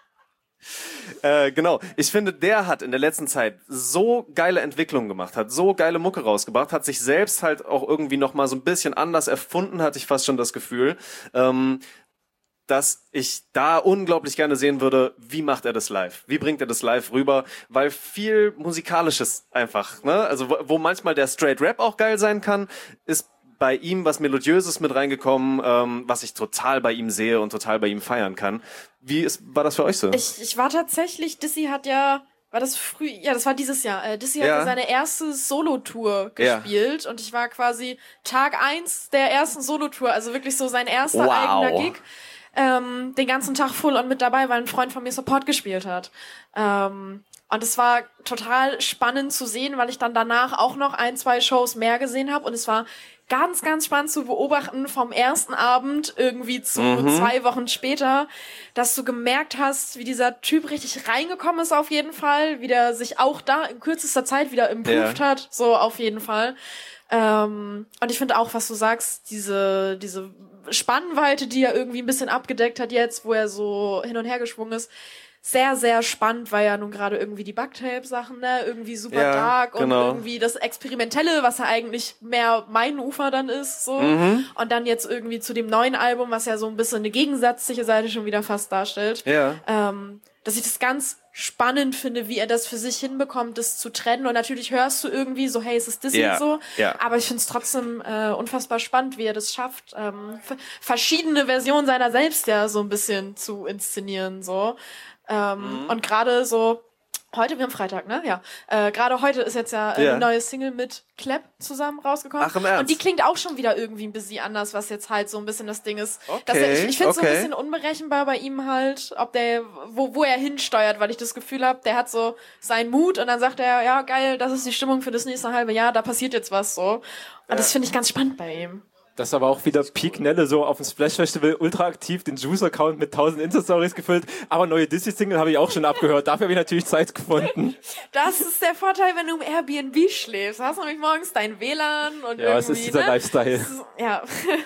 Äh, genau. Ich finde, der hat in der letzten Zeit so geile Entwicklungen gemacht, hat so geile Mucke rausgebracht, hat sich selbst halt auch irgendwie noch mal so ein bisschen anders erfunden, hatte ich fast schon das Gefühl. Ähm, dass ich da unglaublich gerne sehen würde, wie macht er das live? Wie bringt er das live rüber? Weil viel Musikalisches einfach, ne? Also wo, wo manchmal der Straight Rap auch geil sein kann, ist bei ihm was Melodiöses mit reingekommen, ähm, was ich total bei ihm sehe und total bei ihm feiern kann. Wie ist, war das für euch so? Ich, ich war tatsächlich, Dizzy hat ja, war das früh, ja, das war dieses Jahr. Äh, Dizzy Ja. hat seine erste Solo-Tour Ja. gespielt und ich war quasi Tag eins der ersten Solo-Tour, also wirklich so sein erster Wow. eigener Gig. Ähm, den ganzen Tag full on mit dabei, weil ein Freund von mir Support gespielt hat. Ähm, und es war total spannend zu sehen, weil ich dann danach auch noch ein, zwei Shows mehr gesehen habe und es war ganz, ganz spannend zu beobachten vom ersten Abend irgendwie zu Mhm. zwei Wochen später, dass du gemerkt hast, wie dieser Typ richtig reingekommen ist auf jeden Fall, wie der sich auch da in kürzester Zeit wieder improved Ja. hat, so auf jeden Fall. Ähm, und ich finde auch, was du sagst, diese, diese Spannweite, die er irgendwie ein bisschen abgedeckt hat jetzt, wo er so hin und her geschwungen ist, sehr, sehr spannend, weil ja nun gerade irgendwie die Bugtape-Sachen, ne, irgendwie super Ja, dark und genau. irgendwie das Experimentelle, was ja eigentlich mehr mein Ufer dann ist, so. Mhm. Und dann jetzt irgendwie zu dem neuen Album, was ja so ein bisschen eine gegensätzliche Seite schon wieder fast darstellt. Ja. Ähm, dass ich das ganz spannend finde, wie er das für sich hinbekommt, das zu trennen. Und natürlich hörst du irgendwie so, hey, es ist Dizzy Ja, so. ja. Aber ich finde es trotzdem äh, unfassbar spannend, wie er das schafft, ähm, f- verschiedene Versionen seiner selbst ja so ein bisschen zu inszenieren, so. Ähm, Mhm. Und gerade so, heute, wir haben Freitag, ne? Ja. Äh, gerade heute ist jetzt ja, äh, Ja. eine neue Single mit Clap zusammen rausgekommen. Ach, im Ernst? Und die klingt auch schon wieder irgendwie ein bisschen anders, was jetzt halt so ein bisschen das Ding ist. Okay, Dass er, ich ich finde es so okay. ein bisschen unberechenbar bei ihm halt, ob der, wo, wo er hinsteuert, weil ich das Gefühl habe, der hat so seinen Mut und dann sagt er, ja geil, das ist die Stimmung für das nächste halbe Jahr, da passiert jetzt was so. Und das finde ich ganz spannend bei ihm. Das ist aber auch wieder Peak Nelle, so auf dem Splash Festival ultra aktiv, den Juice-Account mit tausend Insta-Stories gefüllt. Aber neue Dizzy-Single habe ich auch schon abgehört. Dafür habe ich natürlich Zeit gefunden. Das ist der Vorteil, wenn du im Airbnb schläfst. Du hast nämlich morgens dein W L A N und Ja, es irgendwie, ist dieser ne? Lifestyle. Ja.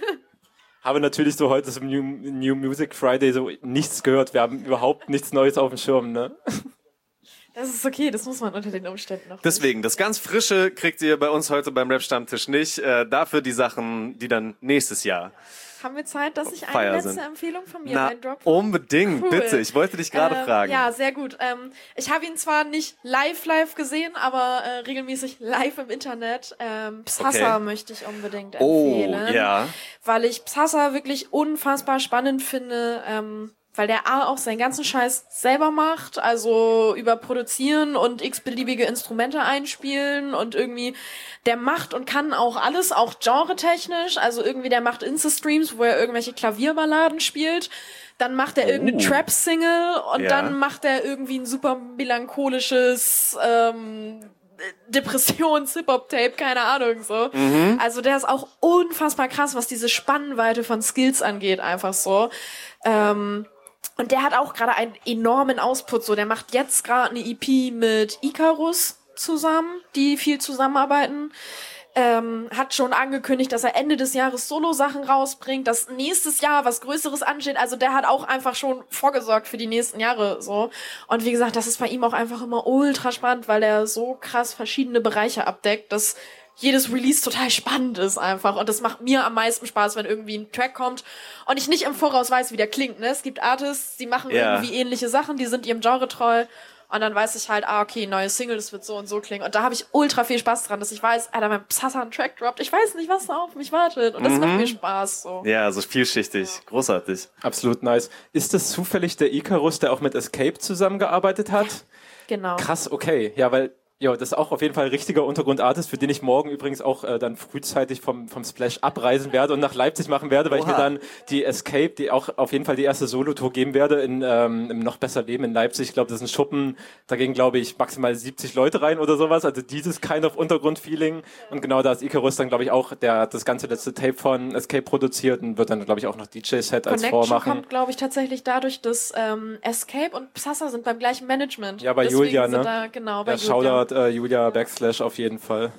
Habe natürlich so heute zum New, New Music Friday so nichts gehört. Wir haben überhaupt nichts Neues auf dem Schirm, ne? Das ist okay, das muss man unter den Umständen noch. Deswegen, das ganz Frische kriegt ihr bei uns heute beim Rap-Stammtisch nicht. Äh, dafür die Sachen, die dann nächstes Jahr Haben wir Zeit, dass ich eine Feier letzte sind. Empfehlung von mir Na, reindroppe? unbedingt, Cool. bitte. Ich wollte dich gerade Ähm, fragen. Ja, sehr gut. Ähm, ich habe ihn zwar nicht live live gesehen, aber äh, regelmäßig live im Internet. Ähm, Psassa Okay. möchte ich unbedingt Oh, empfehlen. ja. Weil ich Psassa wirklich unfassbar spannend finde, ähm, weil der A auch seinen ganzen Scheiß selber macht, also über Produzieren und x-beliebige Instrumente einspielen und irgendwie, der macht und kann auch alles, auch genre-technisch, also irgendwie der macht Insta-Streams, wo er irgendwelche Klavierballaden spielt, dann macht er irgendeine Oh. Trap-Single und Ja. dann macht er irgendwie ein super melancholisches, ähm, Depressions-Hip-Hop-Tape, keine Ahnung, so. Mhm. Also der ist auch unfassbar krass, was diese Spannweite von Skills angeht, einfach so. Ähm, und der hat auch gerade einen enormen Output, so. Der macht jetzt gerade eine E P mit Icarus zusammen, die viel zusammenarbeiten. Ähm, hat schon angekündigt, dass er Ende des Jahres Solo-Sachen rausbringt, dass nächstes Jahr was Größeres ansteht. Also der hat auch einfach schon vorgesorgt für die nächsten Jahre, so. Und wie gesagt, das ist bei ihm auch einfach immer ultra spannend, weil er so krass verschiedene Bereiche abdeckt, dass jedes Release total spannend ist einfach. Und das macht mir am meisten Spaß, wenn irgendwie ein Track kommt und ich nicht im Voraus weiß, wie der klingt. Ne? Es gibt Artists, die machen ja. irgendwie ähnliche Sachen, die sind ihrem Genre treu. Und dann weiß ich halt, ah, okay, neue Single, das wird so und so klingen. Und da habe ich ultra viel Spaß dran, dass ich weiß, Alter, wenn Psassa einen Track droppt, ich weiß nicht, was da auf mich wartet. Und das mhm. macht mir Spaß. So. Ja, also vielschichtig. Ja. Großartig. Absolut nice. Ist das zufällig der Icarus, der auch mit Escape zusammengearbeitet hat? Ja, genau. Krass, okay. Ja, weil... Ja, das ist auch auf jeden Fall ein richtiger Untergrundartist, für den ich morgen übrigens auch äh, dann frühzeitig vom vom Splash abreisen werde und nach Leipzig machen werde, weil Oha. ich mir dann die Escape, die auch auf jeden Fall die erste Solo-Tour geben werde in ähm, im Noch besser Leben in Leipzig. Ich glaube, das ist ein Schuppen, da gehen, glaube ich, maximal siebzig Leute rein oder sowas. Also dieses kind of Untergrund-Feeling. Und genau da ist Icarus dann, glaube ich, auch, der hat das ganze letzte Tape von Escape produziert und wird dann, glaube ich, auch noch D J-Set als Connection vormachen. kommt, glaube ich, tatsächlich dadurch, dass ähm, Escape und Psassa sind beim gleichen Management. Ja, bei Deswegen Julia, ne? Da, genau, bei ja, Julia. Shoutout äh, Julia Back Slash auf jeden Fall.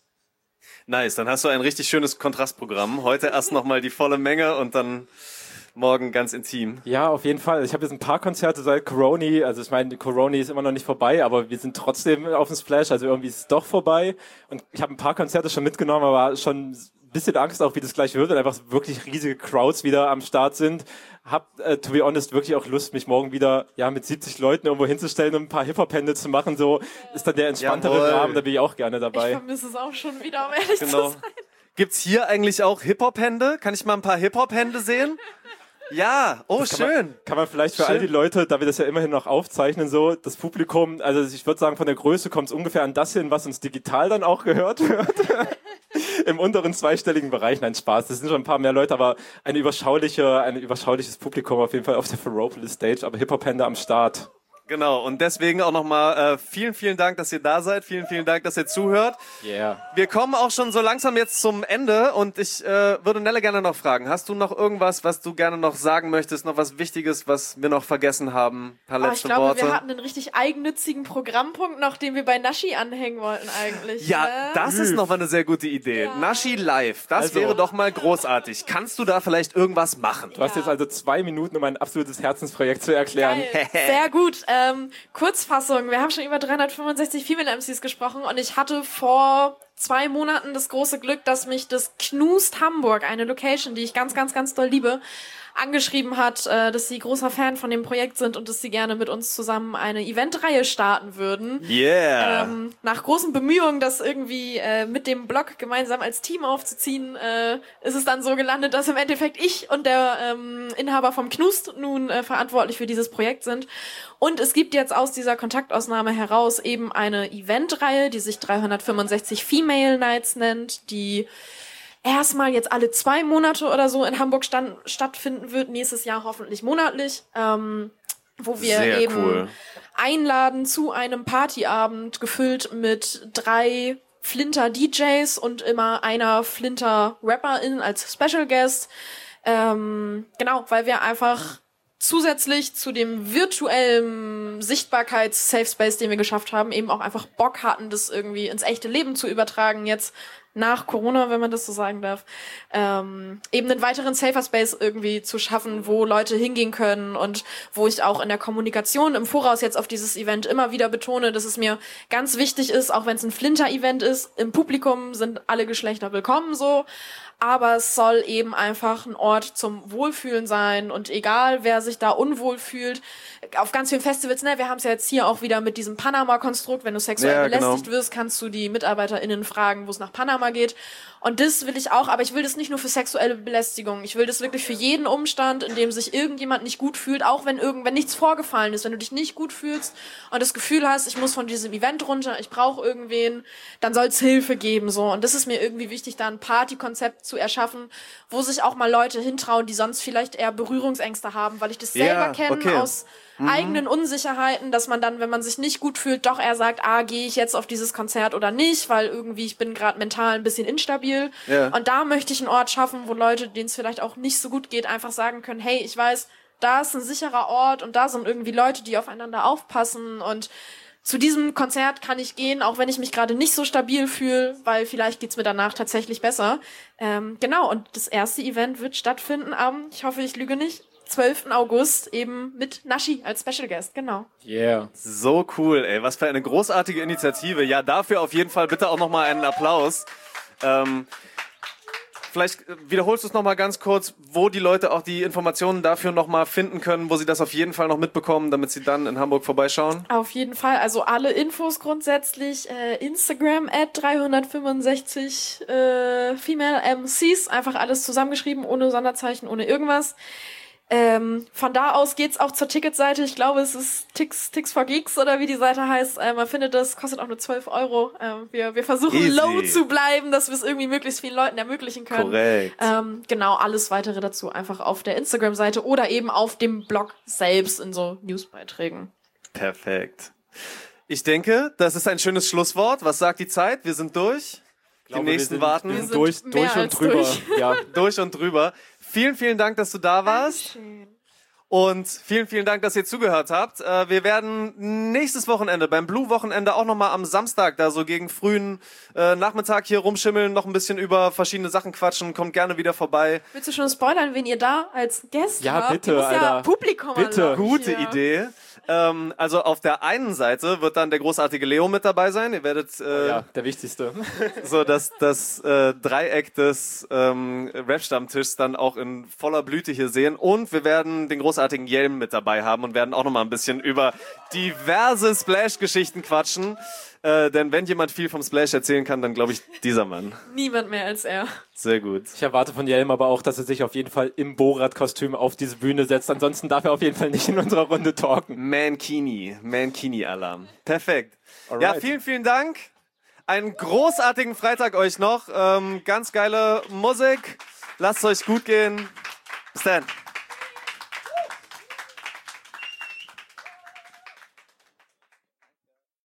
Nice, dann hast du ein richtig schönes Kontrastprogramm. Heute erst nochmal die volle Menge und dann morgen ganz intim. Ja, auf jeden Fall. Ich habe jetzt ein paar Konzerte seit Coroni, also ich meine, Coroni ist immer noch nicht vorbei, aber wir sind trotzdem auf dem Splash, also irgendwie ist es doch vorbei. Und ich habe ein paar Konzerte schon mitgenommen, aber schon ein bisschen Angst auch, wie das gleich wird, weil einfach wirklich riesige Crowds wieder am Start sind. Hab, äh, to be honest, wirklich auch Lust, mich morgen wieder ja mit siebzig Leuten irgendwo hinzustellen und ein paar Hip-Hop-Hände zu machen. So ist dann der entspanntere Jawohl. Rahmen, da bin ich auch gerne dabei. Ich vermisse es auch schon wieder, um ehrlich genau. zu sein. Gibt's hier eigentlich auch Hip-Hop-Hände? Kann ich mal ein paar Hip-Hop-Hände sehen? Ja, oh, das kann schön. Man, kann man vielleicht für schön. all die Leute, da wir das ja immerhin noch aufzeichnen, so, das Publikum, also ich würde sagen, von der Größe kommt es ungefähr an das hin, was uns digital dann auch gehört wird. Im unteren zweistelligen Bereich, nein, Spaß, das sind schon ein paar mehr Leute, aber ein überschauliche, ein überschauliches Publikum auf jeden Fall auf der Ferropolis Stage, aber Hip-Hop-Hände am Start. Genau, und deswegen auch nochmal äh, vielen, vielen Dank, dass ihr da seid. Vielen, vielen Dank, dass ihr zuhört. Yeah. Wir kommen auch schon so langsam jetzt zum Ende und ich äh, würde Nelle gerne noch fragen, hast du noch irgendwas, was du gerne noch sagen möchtest, noch was Wichtiges, was wir noch vergessen haben? Ein paar letzte oh, ich glaube, Worte. wir hatten einen richtig eigennützigen Programmpunkt noch, den wir bei Nashi anhängen wollten eigentlich. Ja, ne? das ist nochmal eine sehr gute Idee. Ja. Nashi live, das Also. wäre doch mal großartig. Kannst du da vielleicht irgendwas machen? Du hast jetzt also zwei Minuten, um ein absolutes Herzensprojekt zu erklären. Geil. Sehr gut. Ähm, Kurzfassung. Wir haben schon über dreihundertfünfundsechzig Female M Cs gesprochen und ich hatte vor zwei Monaten das große Glück, dass mich das Knust Hamburg, eine Location, die ich ganz, ganz, ganz doll liebe, angeschrieben hat, äh, dass sie großer Fan von dem Projekt sind und dass sie gerne mit uns zusammen eine Eventreihe starten würden. Yeah! Ähm, nach großen Bemühungen, das irgendwie äh, mit dem Blog gemeinsam als Team aufzuziehen, äh, ist es dann so gelandet, dass im Endeffekt ich und der ähm, Inhaber vom Knust nun äh, verantwortlich für dieses Projekt sind. Und es gibt jetzt aus dieser Kontaktausnahme heraus eben eine Eventreihe, die sich dreihundertfünfundsechzig Female Nights nennt, die erstmal jetzt alle zwei Monate oder so in Hamburg stand, stattfinden wird, nächstes Jahr hoffentlich monatlich, ähm, wo wir Sehr eben cool. einladen zu einem Partyabend, gefüllt mit drei Flinter-D Js und immer einer Flinter-Rapperin als Special Guest. Ähm, genau, weil wir einfach zusätzlich zu dem virtuellen Sichtbarkeits-Safe-Space, den wir geschafft haben, eben auch einfach Bock hatten, das irgendwie ins echte Leben zu übertragen, jetzt nach Corona, wenn man das so sagen darf, ähm, eben einen weiteren Safer Space irgendwie zu schaffen, wo Leute hingehen können und wo ich auch in der Kommunikation im Voraus jetzt auf dieses Event immer wieder betone, dass es mir ganz wichtig ist, auch wenn es ein Flinter-Event ist, im Publikum sind alle Geschlechter willkommen so, aber es soll eben einfach ein Ort zum Wohlfühlen sein und egal, wer sich da unwohl fühlt, auf ganz vielen Festivals, ne, wir haben es ja jetzt hier auch wieder mit diesem Panama-Konstrukt, wenn du sexuell ja, belästigt genau. wirst, kannst du die MitarbeiterInnen fragen, wo es nach Panama geht. Und das will ich auch, aber ich will das nicht nur für sexuelle Belästigung. Ich will das wirklich für jeden Umstand, in dem sich irgendjemand nicht gut fühlt, auch wenn irgend, wenn nichts vorgefallen ist, wenn du dich nicht gut fühlst und das Gefühl hast, ich muss von diesem Event runter, ich brauche irgendwen, dann soll es Hilfe geben, so. Und das ist mir irgendwie wichtig, da ein Partykonzept zu erschaffen, wo sich auch mal Leute hintrauen, die sonst vielleicht eher Berührungsängste haben, weil ich das selber Ja, kenne okay. aus mhm. eigenen Unsicherheiten, dass man dann, wenn man sich nicht gut fühlt, doch eher sagt, ah, gehe ich jetzt auf dieses Konzert oder nicht, weil irgendwie ich bin gerade mental ein bisschen instabil. Ja. Und da möchte ich einen Ort schaffen, wo Leute, denen es vielleicht auch nicht so gut geht, einfach sagen können, hey, ich weiß, da ist ein sicherer Ort und da sind irgendwie Leute, die aufeinander aufpassen und zu diesem Konzert kann ich gehen, auch wenn ich mich gerade nicht so stabil fühle, weil vielleicht geht's mir danach tatsächlich besser. Ähm, genau, und das erste Event wird stattfinden am, ich hoffe, ich lüge nicht, zwölften August eben mit Naschi als Special Guest, genau. Yeah. So cool, ey. Was für eine großartige Initiative. Ja, dafür auf jeden Fall bitte auch nochmal einen Applaus. Ähm, vielleicht wiederholst du es nochmal ganz kurz, wo die Leute auch die Informationen dafür nochmal finden können, wo sie das auf jeden Fall noch mitbekommen, damit sie dann in Hamburg vorbeischauen. Auf jeden Fall, also alle Infos grundsätzlich, äh, Instagram at dreihundertfünfundsechzig äh, Female M Cs, einfach alles zusammengeschrieben, ohne Sonderzeichen, ohne irgendwas. Ähm, von da aus geht's auch zur Ticketseite. Ich glaube, es ist Tix, Tix for Geeks oder wie die Seite heißt. Äh, man findet das, kostet auch nur zwölf Euro. Ähm, wir, wir versuchen Easy. low zu bleiben, dass wir es irgendwie möglichst vielen Leuten ermöglichen können. Korrekt. Ähm, genau, alles weitere dazu einfach auf der Instagram-Seite oder eben auf dem Blog selbst in so Newsbeiträgen. Perfekt. Ich denke, das ist ein schönes Schlusswort. Was sagt die Zeit? Wir sind durch. Die glaube, nächsten wir sind, warten. Wir Wir sind sind durch, mehr durch und als drüber. durch. Ja. Durch und drüber. Vielen, vielen Dank, dass du da warst. Dankeschön. Und vielen, vielen Dank, dass ihr zugehört habt. Äh, wir werden nächstes Wochenende, beim Blue-Wochenende, auch nochmal am Samstag da so gegen frühen äh, Nachmittag hier rumschimmeln, noch ein bisschen über verschiedene Sachen quatschen. Kommt gerne wieder vorbei. Willst du schon spoilern, wen ihr da als Gast Ja, habt? bitte, Ihr müsst ja Alter. Publikum Bitte. erlauben Gute hier. Idee. Ähm, also auf der einen Seite wird dann der großartige Leo mit dabei sein. Ihr werdet äh, ja, der wichtigste. so das, das äh, Dreieck des ähm, Rap-Stammtischs dann auch in voller Blüte hier sehen. Und wir werden den großartigen Jelm mit dabei haben und werden auch nochmal ein bisschen über diverse Splash-Geschichten quatschen. Äh, denn wenn jemand viel vom Splash erzählen kann, dann glaube ich dieser Mann. Niemand mehr als er. Sehr gut. Ich erwarte von Jelm aber auch, dass er sich auf jeden Fall im Borat-Kostüm auf diese Bühne setzt. Ansonsten darf er auf jeden Fall nicht in unserer Runde talken. Mankini. Mankini-Alarm. Perfekt. Alright. Ja, vielen, vielen Dank. Einen großartigen Freitag euch noch. Ähm, ganz geile Musik. Lasst es euch gut gehen. Bis dann.